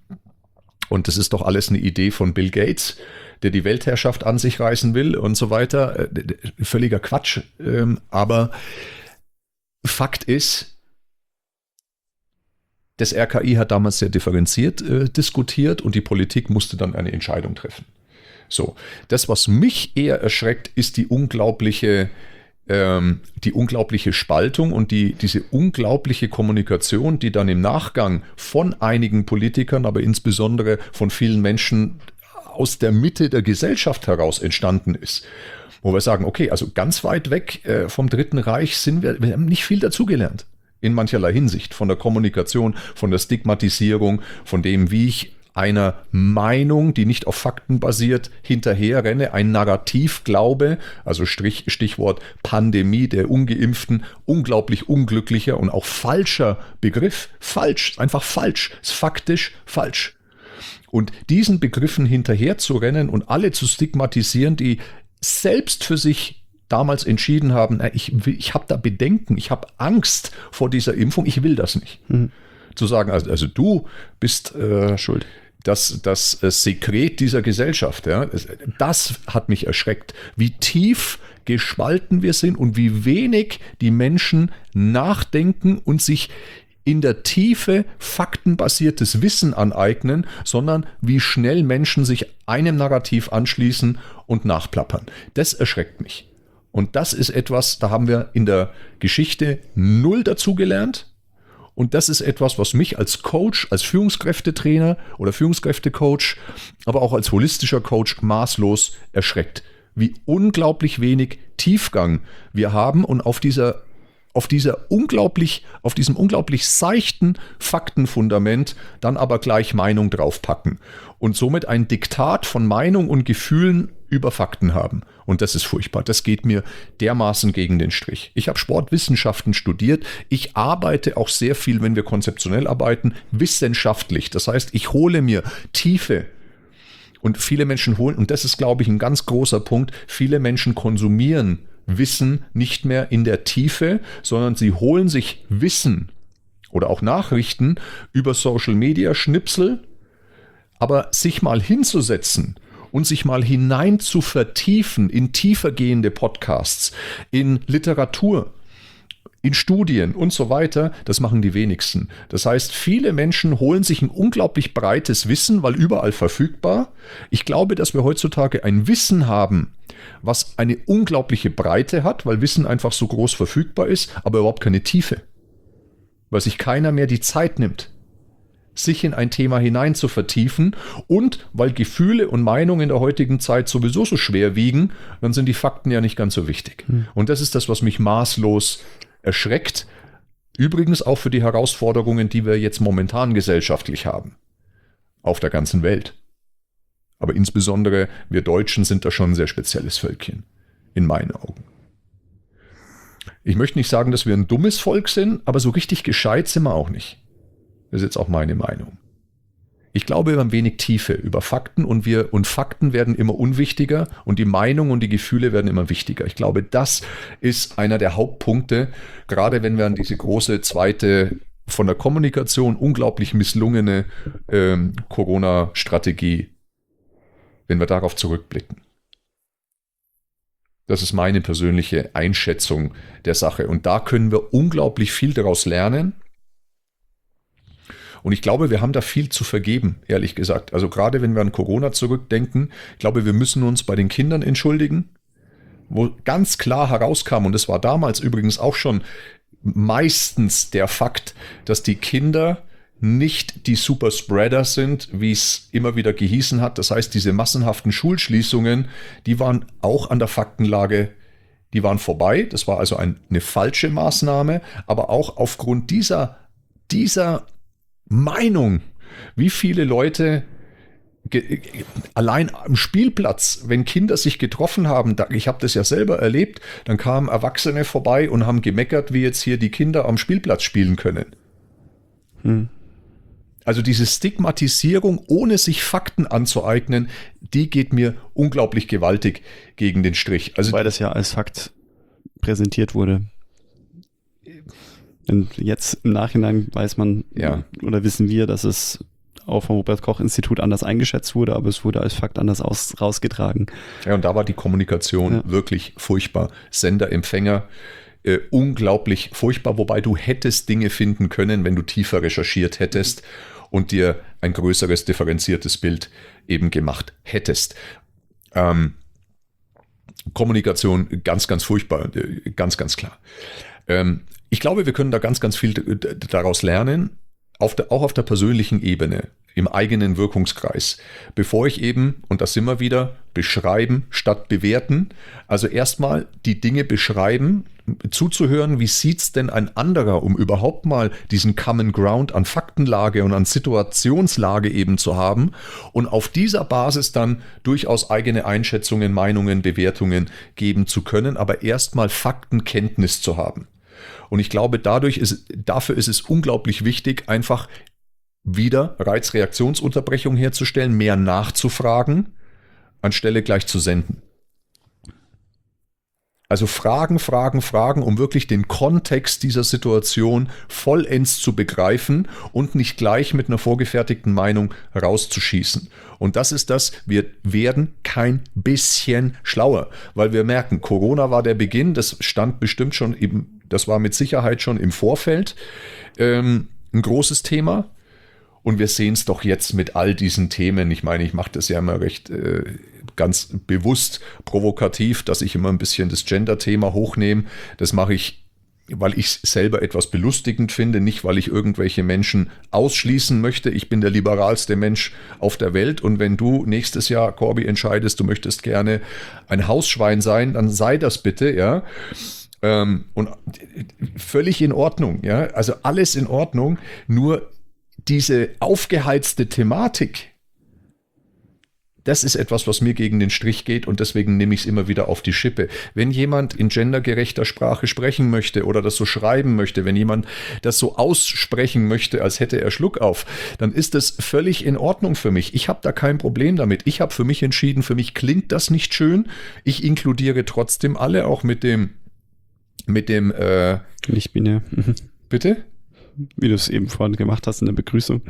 A: Und das ist doch alles eine Idee von Bill Gates, der die Weltherrschaft an sich reißen will und so weiter. Völliger Quatsch. Aber Fakt ist, das R K I hat damals sehr differenziert äh, diskutiert und die Politik musste dann eine Entscheidung treffen. So, das, was mich eher erschreckt, ist die unglaubliche, ähm, die unglaubliche Spaltung und die, diese unglaubliche Kommunikation, die dann im Nachgang von einigen Politikern, aber insbesondere von vielen Menschen aus der Mitte der Gesellschaft heraus entstanden ist. Wo wir sagen, okay, also ganz weit weg äh, vom Dritten Reich sind wir, wir haben nicht viel dazugelernt. In mancherlei Hinsicht, von der Kommunikation, von der Stigmatisierung, von dem, wie ich einer Meinung, die nicht auf Fakten basiert, hinterherrenne, ein Narrativ glaube, also Strich, Stichwort Pandemie der Ungeimpften, unglaublich unglücklicher und auch falscher Begriff, falsch, einfach falsch, ist faktisch falsch. Und diesen Begriffen hinterherzurennen und alle zu stigmatisieren, die selbst für sich damals entschieden haben, ich, ich habe da Bedenken, ich habe Angst vor dieser Impfung, ich will das nicht. Hm. Zu sagen, also, also du bist äh, schuld. Das, das äh, Sekret dieser Gesellschaft, ja, das, das hat mich erschreckt, wie tief gespalten wir sind und wie wenig die Menschen nachdenken und sich in der Tiefe faktenbasiertes Wissen aneignen, sondern wie schnell Menschen sich einem Narrativ anschließen und nachplappern. Das erschreckt mich. Und das ist etwas, da haben wir in der Geschichte null dazu gelernt. Und das ist etwas, was mich als Coach, als Führungskräftetrainer oder Führungskräftecoach, aber auch als holistischer Coach maßlos erschreckt. Wie unglaublich wenig Tiefgang wir haben und auf dieser, auf dieser unglaublich, auf diesem unglaublich seichten Faktenfundament dann aber gleich Meinung draufpacken und somit ein Diktat von Meinung und Gefühlen über Fakten haben. Und das ist furchtbar. Das geht mir dermaßen gegen den Strich. Ich habe Sportwissenschaften studiert. Ich arbeite auch sehr viel, wenn wir konzeptionell arbeiten, wissenschaftlich. Das heißt, ich hole mir Tiefe. Und viele Menschen holen, und das ist, glaube ich, ein ganz großer Punkt, viele Menschen konsumieren Wissen nicht mehr in der Tiefe, sondern sie holen sich Wissen oder auch Nachrichten über Social Media Schnipsel, aber sich mal hinzusetzen und sich mal hinein zu vertiefen in tiefergehende Podcasts, in Literatur, in Studien und so weiter, das machen die wenigsten. Das heißt, viele Menschen holen sich ein unglaublich breites Wissen, weil überall verfügbar. Ich glaube, dass wir heutzutage ein Wissen haben, was eine unglaubliche Breite hat, weil Wissen einfach so groß verfügbar ist, aber überhaupt keine Tiefe. Weil sich keiner mehr die Zeit nimmt, sich in ein Thema hinein zu vertiefen, und weil Gefühle und Meinungen in der heutigen Zeit sowieso so schwer wiegen, dann sind die Fakten ja nicht ganz so wichtig. Hm. Und das ist das, was mich maßlos erschreckt. Übrigens auch für die Herausforderungen, die wir jetzt momentan gesellschaftlich haben. Auf der ganzen Welt. Aber insbesondere wir Deutschen sind da schon ein sehr spezielles Völkchen. In meinen Augen. Ich möchte nicht sagen, dass wir ein dummes Volk sind, aber so richtig gescheit sind wir auch nicht. Das ist jetzt auch meine Meinung. Ich glaube, wir haben wenig Tiefe über Fakten und wir und Fakten werden immer unwichtiger und die Meinung und die Gefühle werden immer wichtiger. Ich glaube, das ist einer der Hauptpunkte, gerade wenn wir an diese große zweite, von der Kommunikation unglaublich misslungene ähm, Corona-Strategie, wenn wir darauf zurückblicken. Das ist meine persönliche Einschätzung der Sache und da können wir unglaublich viel daraus lernen. Und ich glaube, wir haben da viel zu vergeben, ehrlich gesagt. Also gerade wenn wir an Corona zurückdenken, ich glaube, wir müssen uns bei den Kindern entschuldigen, wo ganz klar herauskam, und das war damals übrigens auch schon meistens der Fakt, dass die Kinder nicht die Superspreader sind, wie es immer wieder gehießen hat. Das heißt, diese massenhaften Schulschließungen, die waren auch an der Faktenlage, die waren vorbei. Das war also ein, eine falsche Maßnahme, aber auch aufgrund dieser, dieser Meinung, wie viele Leute ge- allein am Spielplatz, wenn Kinder sich getroffen haben, da, ich habe das ja selber erlebt, dann kamen Erwachsene vorbei und haben gemeckert, wie jetzt hier die Kinder am Spielplatz spielen können. Hm. Also diese Stigmatisierung, ohne sich Fakten anzueignen, die geht mir unglaublich gewaltig gegen den Strich. Also,
B: weil das ja als Fakt präsentiert wurde. Und jetzt im Nachhinein weiß man, ja, oder wissen wir, dass es auch vom Robert-Koch-Institut anders eingeschätzt wurde, aber es wurde als Fakt anders aus, rausgetragen.
A: Ja, und da war die Kommunikation ja wirklich furchtbar. Sender, Empfänger, äh, unglaublich furchtbar, wobei du hättest Dinge finden können, wenn du tiefer recherchiert hättest und dir ein größeres, differenziertes Bild eben gemacht hättest. Ähm, Kommunikation ganz, ganz furchtbar, ganz, ganz klar. Ähm, Ich glaube, wir können da ganz, ganz viel daraus lernen, auf der, auch auf der persönlichen Ebene. im eigenen Wirkungskreis, bevor ich eben, und das sind wir wieder, beschreiben statt bewerten, also erstmal die Dinge beschreiben, zuzuhören, wie sieht's denn ein anderer, um überhaupt mal diesen Common Ground an Faktenlage und an Situationslage eben zu haben und auf dieser Basis dann durchaus eigene Einschätzungen, Meinungen, Bewertungen geben zu können, aber erstmal Faktenkenntnis zu haben. Und ich glaube, dadurch ist, dafür ist es unglaublich wichtig, einfach wieder Reizreaktionsunterbrechung herzustellen, mehr nachzufragen, anstelle gleich zu senden. Also Fragen, Fragen, Fragen, um wirklich den Kontext dieser Situation vollends zu begreifen und nicht gleich mit einer vorgefertigten Meinung rauszuschießen. Und das ist das, wir werden kein bisschen schlauer, weil wir merken, Corona war der Beginn, das stand bestimmt schon eben, das war mit Sicherheit schon im Vorfeld ähm, ein großes Thema. Und wir sehen es doch jetzt mit all diesen Themen. Ich meine, ich mache das ja immer recht äh, ganz bewusst provokativ, dass ich immer ein bisschen das Gender-Thema hochnehme. Das mache ich, weil ich es selber etwas belustigend finde, nicht weil ich irgendwelche Menschen ausschließen möchte. Ich bin der liberalste Mensch auf der Welt. Und wenn du nächstes Jahr, Corby, entscheidest, du möchtest gerne ein Hausschwein sein, dann sei das bitte, ja. Ähm, und völlig in Ordnung, ja. Also alles in Ordnung, nur diese aufgeheizte Thematik, das ist etwas, was mir gegen den Strich geht und deswegen nehme ich es immer wieder auf die Schippe. Wenn jemand in gendergerechter Sprache sprechen möchte oder das so schreiben möchte, wenn jemand das so aussprechen möchte, als hätte er Schluck auf, dann ist das völlig in Ordnung für mich. Ich habe da kein Problem damit. Ich habe für mich entschieden, für mich klingt das nicht schön. Ich inkludiere trotzdem alle, auch mit dem, mit dem, äh,
B: nicht binär. Mhm.
A: Bitte?
B: Wie du es eben vorhin gemacht hast in der Begrüßung.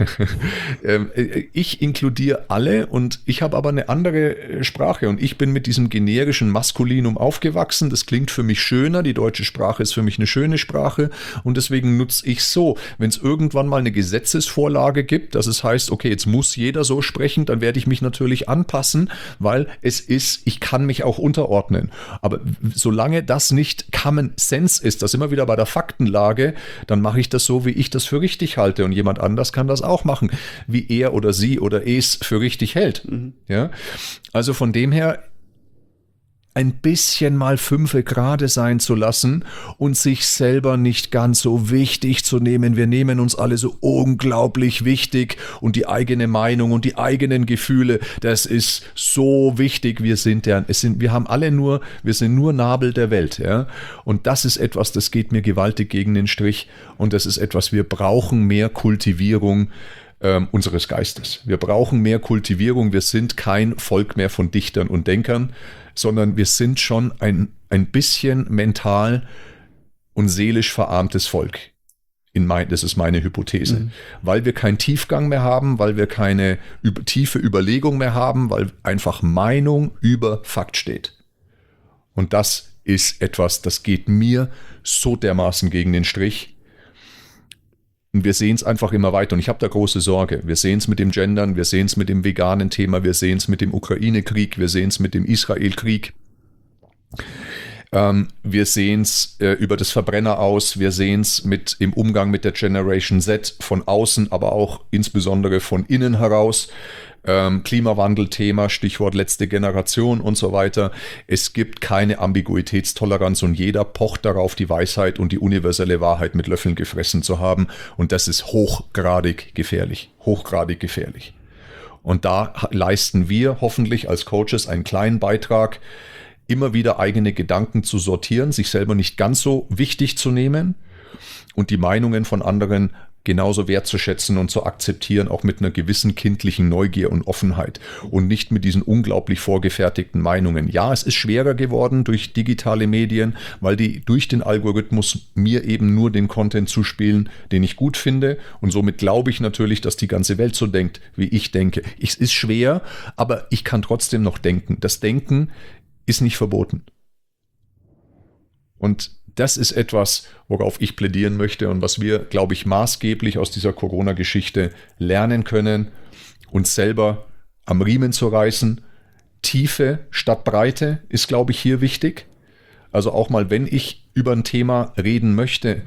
A: Ich inkludiere alle und ich habe aber eine andere Sprache und ich bin mit diesem generischen Maskulinum aufgewachsen. Das klingt für mich schöner. Die deutsche Sprache ist für mich eine schöne Sprache und deswegen nutze ich so. Wenn es irgendwann mal eine Gesetzesvorlage gibt, dass es heißt, okay, jetzt muss jeder so sprechen, dann werde ich mich natürlich anpassen, weil es ist, ich kann mich auch unterordnen. Aber solange das nicht Common Sense ist, das immer wieder bei der Faktenlage, dann mache ich das so, wie ich das für richtig halte und jemand anders kann das auch machen, wie er oder sie oder es für richtig hält. Mhm. Ja? Also von dem her ein bisschen mal fünfe gerade sein zu lassen und sich selber nicht ganz so wichtig zu nehmen. Wir nehmen uns alle so unglaublich wichtig und die eigene Meinung und die eigenen Gefühle, das ist so wichtig. Wir sind ja, es sind, wir haben alle nur, wir sind nur Nabel der Welt, ja. Und das ist etwas, das geht mir gewaltig gegen den Strich und das ist etwas, wir brauchen mehr Kultivierung ähm, unseres Geistes. Wir brauchen mehr Kultivierung. Wir sind kein Volk mehr von Dichtern und Denkern, sondern wir sind schon ein, ein bisschen mental und seelisch verarmtes Volk. In mein, das ist meine Hypothese. Mhm. Weil wir keinen Tiefgang mehr haben, weil wir keine über, tiefe Überlegung mehr haben, weil einfach Meinung über Fakt steht. Und das ist etwas, das geht mir so dermaßen gegen den Strich. Und wir sehen es einfach immer weiter und ich habe da große Sorge. Wir sehen es mit dem Gendern, wir sehen es mit dem veganen Thema, wir sehen es mit dem Ukraine-Krieg, wir sehen es mit dem Israel-Krieg. Ähm, wir sehen es äh, über das Verbrenner aus, wir sehen es mit im Umgang mit der Generation Z von außen, aber auch insbesondere von innen heraus. Ähm, Klimawandel-Thema, Stichwort letzte Generation und so weiter. Es gibt keine Ambiguitätstoleranz und jeder pocht darauf, die Weisheit und die universelle Wahrheit mit Löffeln gefressen zu haben. Und das ist hochgradig gefährlich. Hochgradig gefährlich. Und da leisten wir hoffentlich als Coaches einen kleinen Beitrag, immer wieder eigene Gedanken zu sortieren, sich selber nicht ganz so wichtig zu nehmen und die Meinungen von anderen genauso wertzuschätzen und zu akzeptieren, auch mit einer gewissen kindlichen Neugier und Offenheit und nicht mit diesen unglaublich vorgefertigten Meinungen. Ja, es ist schwerer geworden durch digitale Medien, weil die durch den Algorithmus mir eben nur den Content zuspielen, den ich gut finde und somit glaube ich natürlich, dass die ganze Welt so denkt, wie ich denke. Es ist schwer, aber ich kann trotzdem noch denken. Das Denken ist nicht verboten. Und das ist etwas, worauf ich plädieren möchte und was wir, glaube ich, maßgeblich aus dieser Corona-Geschichte lernen können, uns selber am Riemen zu reißen. Tiefe statt Breite ist, glaube ich, hier wichtig. Also auch mal, wenn ich über ein Thema reden möchte,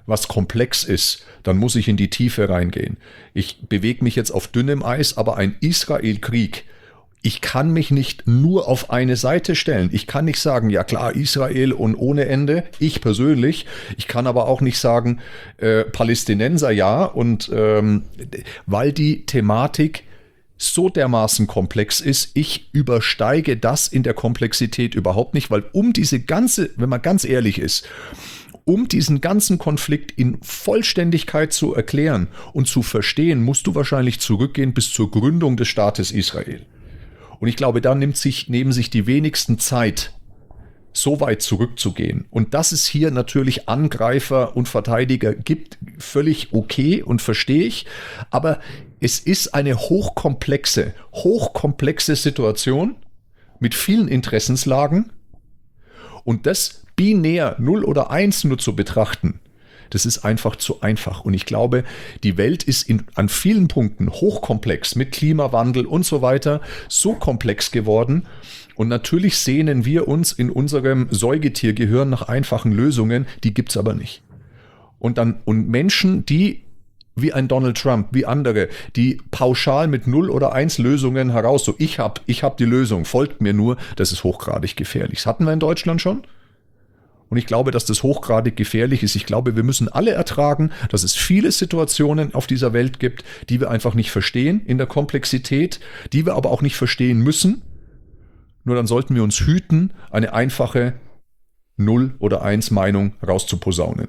A: was komplex ist, dann muss ich in die Tiefe reingehen. Ich bewege mich jetzt auf dünnem Eis, aber ein Israel-Krieg, ich kann mich nicht nur auf eine Seite stellen. Ich kann nicht sagen, ja klar, Israel und ohne Ende, ich persönlich. Ich kann aber auch nicht sagen, äh, Palästinenser ja, und ähm, weil die Thematik so dermaßen komplex ist, ich übersteige das in der Komplexität überhaupt nicht, weil um diese ganze, wenn man ganz ehrlich ist, um diesen ganzen Konflikt in Vollständigkeit zu erklären und zu verstehen, musst du wahrscheinlich zurückgehen bis zur Gründung des Staates Israel. Und ich glaube, da nimmt sich, nehmen sich die wenigsten Zeit, so weit zurückzugehen. Und dass es hier natürlich Angreifer und Verteidiger gibt, völlig okay und verstehe ich. Aber es ist eine hochkomplexe, hochkomplexe Situation mit vielen Interessenslagen. Und das binär null oder eins nur zu betrachten, das ist einfach zu einfach. Und ich glaube, die Welt ist in, an vielen Punkten hochkomplex mit Klimawandel und so weiter, so komplex geworden. Und natürlich sehnen wir uns in unserem Säugetiergehirn nach einfachen Lösungen, die gibt's aber nicht. Und dann, und Menschen, die wie ein Donald Trump, wie andere, die pauschal mit null oder eins Lösungen heraus, so ich hab, ich hab die Lösung, folgt mir nur, das ist hochgradig gefährlich. Das hatten wir in Deutschland schon. Und ich glaube, dass das hochgradig gefährlich ist. Ich glaube, wir müssen alle ertragen, dass es viele Situationen auf dieser Welt gibt, die wir einfach nicht verstehen in der Komplexität, die wir aber auch nicht verstehen müssen. Nur dann sollten wir uns hüten, eine einfache null oder eins Meinung rauszuposaunen.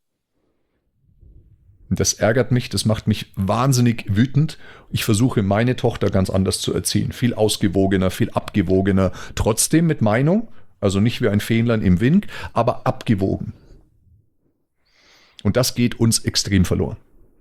A: Und das ärgert mich, das macht mich wahnsinnig wütend. Ich versuche, meine Tochter ganz anders zu erziehen. Viel ausgewogener, viel abgewogener, trotzdem mit Meinung. Also nicht wie ein Fähnlein im Wind, aber abgewogen. Und das geht uns extrem verloren.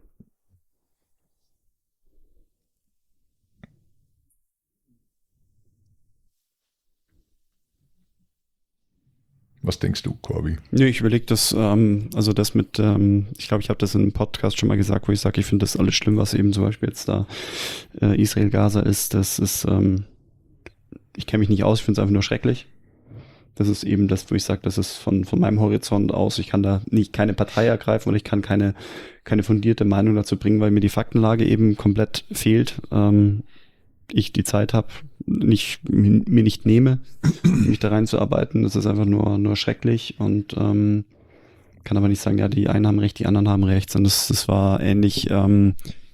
A: Was denkst du, Corby?
B: Nee, ich überlege das, ähm, also das mit, ähm, ich glaube, ich habe das in einem Podcast schon mal gesagt, wo ich sage, ich finde das alles schlimm, was eben zum Beispiel jetzt da äh, Israel-Gaza ist. Das ist, ähm, ich kenne mich nicht aus, ich finde es einfach nur schrecklich. Das ist eben das, wo ich sage, das ist von, von meinem Horizont aus, ich kann da nicht keine Partei ergreifen und ich kann keine, keine fundierte Meinung dazu bringen, weil mir die Faktenlage eben komplett fehlt. Ähm, ich die Zeit habe, nicht, mir nicht nehme, mich da reinzuarbeiten. Das ist einfach nur, nur schrecklich und ähm, kann aber nicht sagen, ja, die einen haben recht, die anderen haben recht. Und das, das war ähnlich ähm,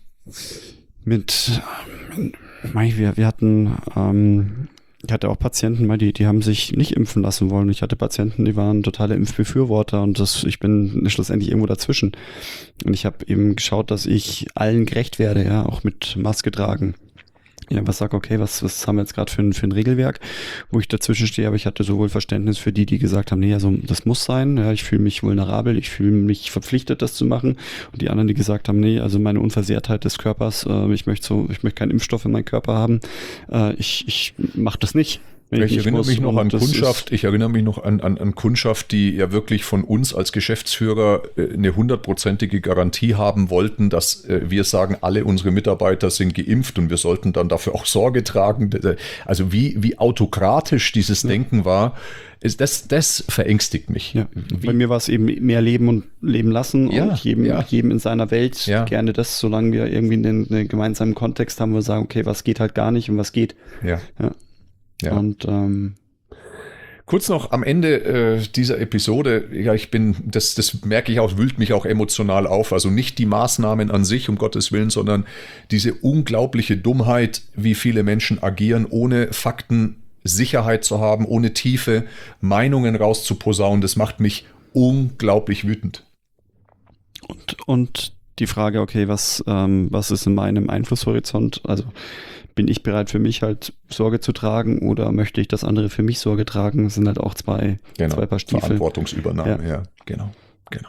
B: mit, wir, wir hatten ähm, ich hatte auch Patienten, die, die haben sich nicht impfen lassen wollen. Ich hatte Patienten, die waren totale Impfbefürworter und das, ich bin schlussendlich irgendwo dazwischen. Und ich habe eben geschaut, dass ich allen gerecht werde, ja, auch mit Maske tragen. Ja, was sag, okay, was, was haben wir jetzt gerade für ein, für ein Regelwerk, wo ich dazwischen stehe, aber ich hatte sowohl Verständnis für die, die gesagt haben, nee, also das muss sein, ja, ich fühle mich vulnerabel, ich fühle mich verpflichtet, das zu machen, und die anderen, die gesagt haben, nee, also meine Unversehrtheit des Körpers, äh, ich möchte so, ich möchte keinen Impfstoff in meinen Körper haben, äh, ich, ich mache das nicht.
A: Ich, ich erinnere mich noch an Kundschaft, ich erinnere mich noch an, an, an Kundschaft, die ja wirklich von uns als Geschäftsführer eine hundertprozentige Garantie haben wollten, dass wir sagen, alle unsere Mitarbeiter sind geimpft und wir sollten dann dafür auch Sorge tragen. Also wie, wie autokratisch dieses ja. Denken war, ist das, das verängstigt mich.
B: Ja. Bei mir war es eben mehr Leben und Leben lassen
A: ja,
B: und jedem,
A: ja.
B: jedem in seiner Welt
A: ja.
B: gerne das, solange wir irgendwie einen, einen gemeinsamen Kontext haben, wo wir sagen, okay, was geht halt gar nicht und was geht.
A: Ja.
B: Ja.
A: Ja.
B: Und ähm,
A: kurz noch am Ende äh, dieser Episode, ja, ich bin, das, das merke ich auch, wühlt mich auch emotional auf. Also nicht die Maßnahmen an sich, um Gottes Willen, sondern diese unglaubliche Dummheit, wie viele Menschen agieren, ohne Fakten, Sicherheit zu haben, ohne tiefe Meinungen rauszuposaunen. Das macht mich unglaublich wütend.
B: Und, und die Frage, okay, was, ähm, was ist in meinem Einflusshorizont? Also bin ich bereit, für mich halt Sorge zu tragen oder möchte ich, dass andere für mich Sorge tragen? Das sind halt auch zwei,
A: genau.
B: zwei Paar Stiefel.
A: Verantwortungsübernahme, ja. ja, genau, genau.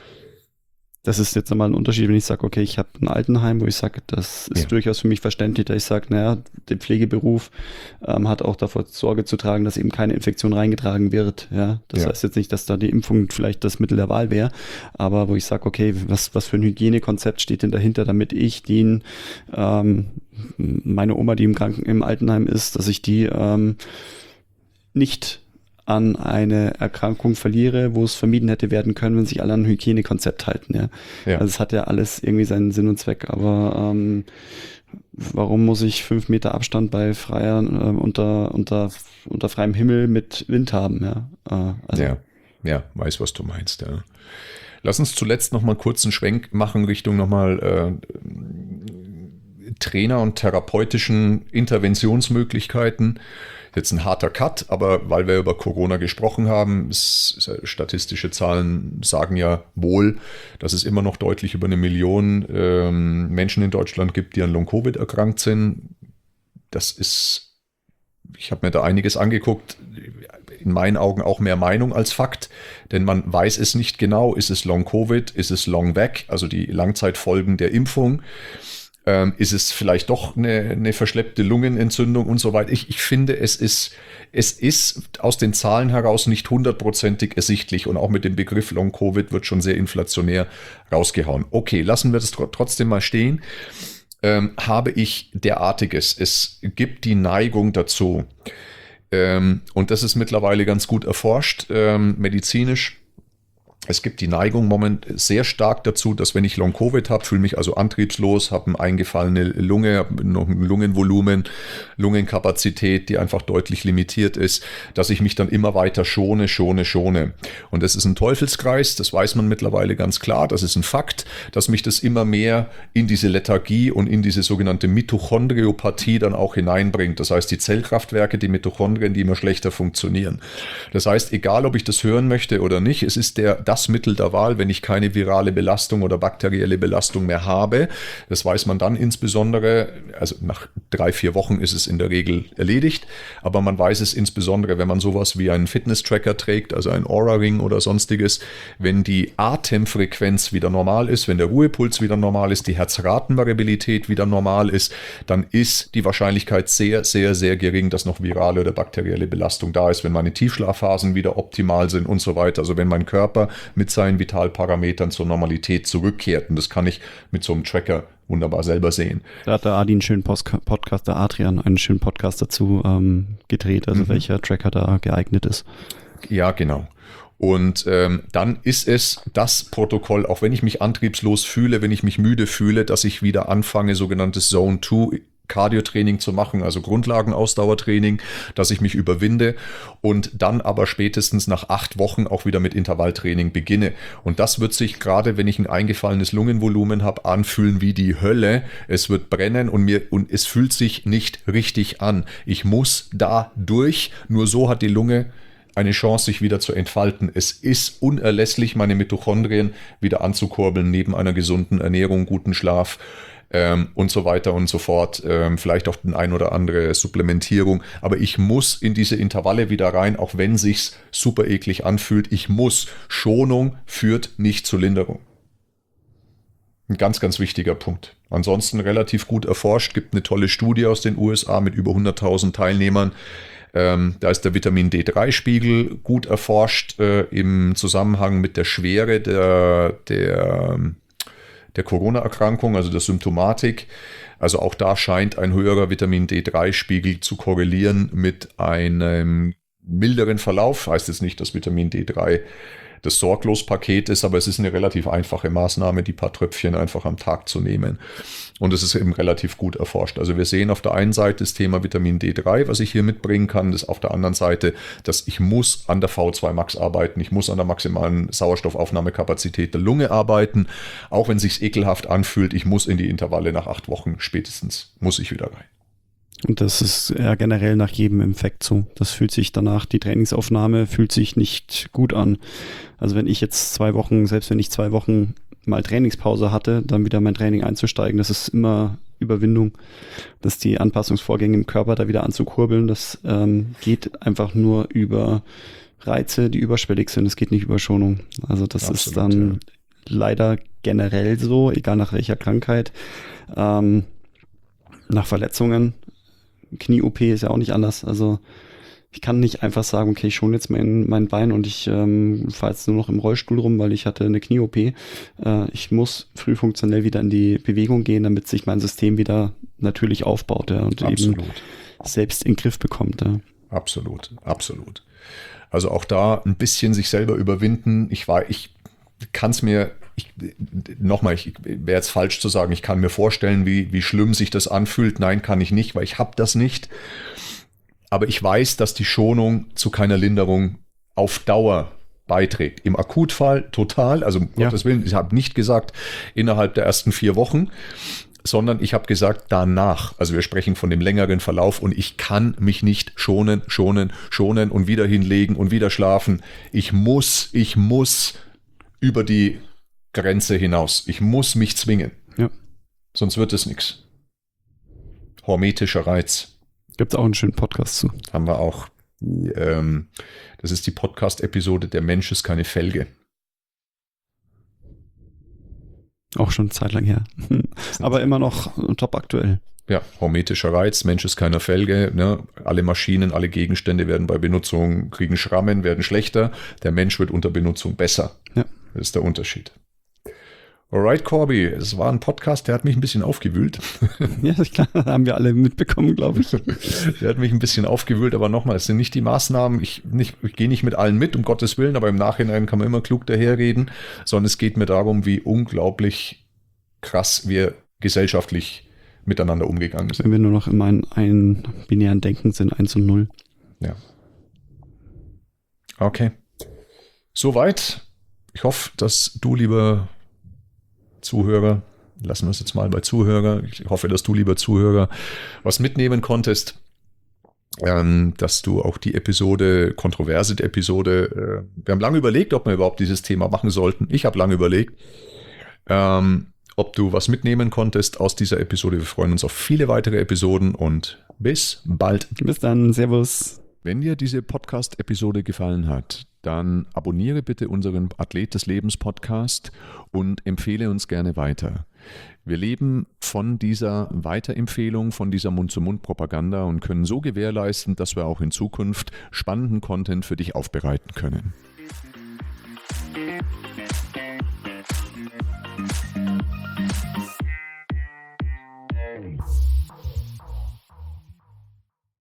B: Das ist jetzt nochmal ein Unterschied, wenn ich sage, okay, ich habe ein Altenheim, wo ich sage, das ist ja. durchaus für mich verständlich, dass ich sage, naja, der Pflegeberuf ähm, hat auch davor Sorge zu tragen, dass eben keine Infektion reingetragen wird. Ja, das ja. heißt jetzt nicht, dass da die Impfung vielleicht das Mittel der Wahl wäre, aber wo ich sage, okay, was, was für ein Hygienekonzept steht denn dahinter, damit ich den, ähm, meine Oma, die im Kranken, im Altenheim ist, dass ich die ähm, nicht an eine Erkrankung verliere, wo es vermieden hätte werden können, wenn sich alle an ein Hygienekonzept halten. Ja. Ja. Also es hat ja alles irgendwie seinen Sinn und Zweck, aber ähm, warum muss ich fünf Meter Abstand bei freier, äh, unter, unter, unter freiem Himmel mit Wind haben? Ja, äh, also.
A: ja, ja, weiß, was du meinst. Ja. Lass uns zuletzt noch mal kurz einen Schwenk machen Richtung nochmal äh, Trainer und therapeutischen Interventionsmöglichkeiten. Jetzt ein harter Cut, aber weil wir über Corona gesprochen haben, es, statistische Zahlen sagen ja wohl, dass es immer noch deutlich über eine Million ähm, Menschen in Deutschland gibt, die an Long-Covid erkrankt sind. Das ist, ich habe mir da einiges angeguckt, in meinen Augen auch mehr Meinung als Fakt, denn man weiß es nicht genau, ist es Long-Covid, ist es Long-Vac, also die Langzeitfolgen der Impfung. Ähm, ist es vielleicht doch eine, eine verschleppte Lungenentzündung und so weiter. Ich, ich finde, es ist, es ist aus den Zahlen heraus nicht hundertprozentig ersichtlich und auch mit dem Begriff Long-Covid wird schon sehr inflationär rausgehauen. Okay, lassen wir das tr- trotzdem mal stehen. Ähm, habe ich derartiges. Es gibt die Neigung dazu. Ähm, und das ist mittlerweile ganz gut erforscht, ähm, medizinisch. Es gibt die Neigung moment sehr stark dazu, dass wenn ich Long-Covid habe, fühle mich also antriebslos, habe eine eingefallene Lunge, habe noch ein Lungenvolumen, Lungenkapazität, die einfach deutlich limitiert ist, dass ich mich dann immer weiter schone, schone, schone. Und das ist ein Teufelskreis, das weiß man mittlerweile ganz klar, das ist ein Fakt, dass mich das immer mehr in diese Lethargie und in diese sogenannte Mitochondriopathie dann auch hineinbringt. Das heißt, die Zellkraftwerke, die Mitochondrien, die immer schlechter funktionieren. Das heißt, egal ob ich das hören möchte oder nicht, es ist der das Mittel der Wahl, wenn ich keine virale Belastung oder bakterielle Belastung mehr habe. Das weiß man dann insbesondere, also nach drei, vier Wochen ist es in der Regel erledigt, aber man weiß es insbesondere, wenn man sowas wie einen Fitness-Tracker trägt, also ein Oura-Ring oder sonstiges, wenn die Atemfrequenz wieder normal ist, wenn der Ruhepuls wieder normal ist, die Herzratenvariabilität wieder normal ist, dann ist die Wahrscheinlichkeit sehr, sehr, sehr gering, dass noch virale oder bakterielle Belastung da ist, wenn meine Tiefschlafphasen wieder optimal sind und so weiter. Also wenn mein Körper mit seinen Vitalparametern zur Normalität zurückkehrt. Und das kann ich mit so einem Tracker wunderbar selber sehen.
B: Da hat der Adi einen schönen Post- Podcast, der Adrian, einen schönen Podcast dazu ähm, gedreht, also mhm. welcher Tracker da geeignet ist.
A: Ja, genau. Und ähm, dann ist es das Protokoll, auch wenn ich mich antriebslos fühle, wenn ich mich müde fühle, dass ich wieder anfange, sogenanntes Zone zwei Cardio-Training zu machen, also Grundlagenausdauertraining, dass ich mich überwinde und dann aber spätestens nach acht Wochen auch wieder mit Intervalltraining beginne. Und das wird sich, gerade wenn ich ein eingefallenes Lungenvolumen habe, anfühlen wie die Hölle. Es wird brennen und mir und es fühlt sich nicht richtig an. Ich muss da durch, nur so hat die Lunge eine Chance, sich wieder zu entfalten. Es ist unerlässlich, meine Mitochondrien wieder anzukurbeln, neben einer gesunden Ernährung, guten Schlaf, Ähm, und so weiter und so fort, ähm, vielleicht auch eine ein oder andere Supplementierung, aber ich muss in diese Intervalle wieder rein, auch wenn sich's super eklig anfühlt, ich muss. Schonung führt nicht zur Linderung. Ein ganz, ganz wichtiger Punkt. Ansonsten relativ gut erforscht, gibt eine tolle Studie aus den U S A mit über hunderttausend Teilnehmern. Ähm, da ist der Vitamin D drei Spiegel gut erforscht äh, im Zusammenhang mit der Schwere der, der der Corona-Erkrankung, also der Symptomatik. Also auch da scheint ein höherer Vitamin D drei Spiegel zu korrelieren mit einem milderen Verlauf. Heißt jetzt nicht, dass Vitamin D drei das Sorglos-Paket ist, aber es ist eine relativ einfache Maßnahme, die paar Tröpfchen einfach am Tag zu nehmen. Und es ist eben relativ gut erforscht. Also wir sehen auf der einen Seite das Thema Vitamin D drei, was ich hier mitbringen kann, das auf der anderen Seite, dass ich muss an der V zwei Max arbeiten, ich muss an der maximalen Sauerstoffaufnahmekapazität der Lunge arbeiten, auch wenn es sich ekelhaft anfühlt, ich muss in die Intervalle nach acht Wochen spätestens, muss ich wieder rein.
B: Und das ist ja generell nach jedem Infekt so. Das fühlt sich danach, die Trainingsaufnahme fühlt sich nicht gut an. Also wenn ich jetzt zwei Wochen, selbst wenn ich zwei Wochen mal Trainingspause hatte, dann wieder mein Training einzusteigen, das ist immer Überwindung, dass die Anpassungsvorgänge im Körper da wieder anzukurbeln, das ähm, geht einfach nur über Reize, die überschwellig sind, es geht nicht über Schonung. Also das Absolut, ist dann ja. leider generell so, egal nach welcher Krankheit, ähm, nach Verletzungen, Knie-O P ist ja auch nicht anders, also ich kann nicht einfach sagen, okay, ich schone jetzt mein, mein Bein und ich ähm, fahre jetzt nur noch im Rollstuhl rum, weil ich hatte eine Knie-O P. Äh, ich muss früh funktionell wieder in die Bewegung gehen, damit sich mein System wieder natürlich aufbaut ja, und Absolut. eben selbst in den Griff bekommt. Ja.
A: Absolut, absolut. Also auch da ein bisschen sich selber überwinden. Ich war, ich kann es mir, ich, nochmal, ich wäre jetzt falsch zu sagen, ich kann mir vorstellen, wie, wie schlimm sich das anfühlt. Nein, kann ich nicht, weil ich habe das nicht. Aber ich weiß, dass die Schonung zu keiner Linderung auf Dauer beiträgt. Im Akutfall total, also um
B: Ja.
A: Gottes Willen, ich habe nicht gesagt innerhalb der ersten vier Wochen, sondern ich habe gesagt danach. Also wir sprechen von dem längeren Verlauf und ich kann mich nicht schonen, schonen, schonen und wieder hinlegen und wieder schlafen. Ich muss, ich muss über die Grenze hinaus. Ich muss mich zwingen.
B: Ja.
A: Sonst wird es nichts. Hormetischer Reiz.
B: Gibt es auch einen schönen Podcast zu.
A: Haben wir auch. Ähm, das ist die Podcast-Episode Der Mensch ist keine Felge.
B: Auch schon eine Zeit lang her. Aber immer noch top aktuell.
A: Ja, hormetischer Reiz, Mensch ist keine Felge. Ne? Alle Maschinen, alle Gegenstände werden bei Benutzung, kriegen Schrammen, werden schlechter. Der Mensch wird unter Benutzung besser.
B: Ja.
A: Das ist der Unterschied. Alright, Corby, es war ein Podcast, der hat mich ein bisschen aufgewühlt.
B: Ja, klar, haben wir alle mitbekommen, glaube ich.
A: Der hat mich ein bisschen aufgewühlt, aber nochmal, es sind nicht die Maßnahmen, ich, nicht, ich gehe nicht mit allen mit, um Gottes Willen, aber im Nachhinein kann man immer klug daherreden, sondern es geht mir darum, wie unglaublich krass wir gesellschaftlich miteinander umgegangen sind.
B: Wenn wir nur noch in einem ein binären Denken sind, eins und null.
A: Ja. Okay. Soweit. Ich hoffe, dass du, lieber Zuhörer, lassen wir es jetzt mal bei Zuhörer, ich hoffe, dass du, lieber Zuhörer, was mitnehmen konntest, ähm, dass du auch die Episode, kontroverse Episode, äh, wir haben lange überlegt, ob wir überhaupt dieses Thema machen sollten. Ich habe lange überlegt, ähm, ob du was mitnehmen konntest aus dieser Episode. Wir freuen uns auf viele weitere Episoden und bis bald.
B: Bis dann, servus.
A: Wenn dir diese Podcast-Episode gefallen hat, dann abonniere bitte unseren Athlet des Lebens Podcast und empfehle uns gerne weiter. Wir leben von dieser Weiterempfehlung, von dieser Mund-zu-Mund-Propaganda und können so gewährleisten, dass wir auch in Zukunft spannenden Content für dich aufbereiten können.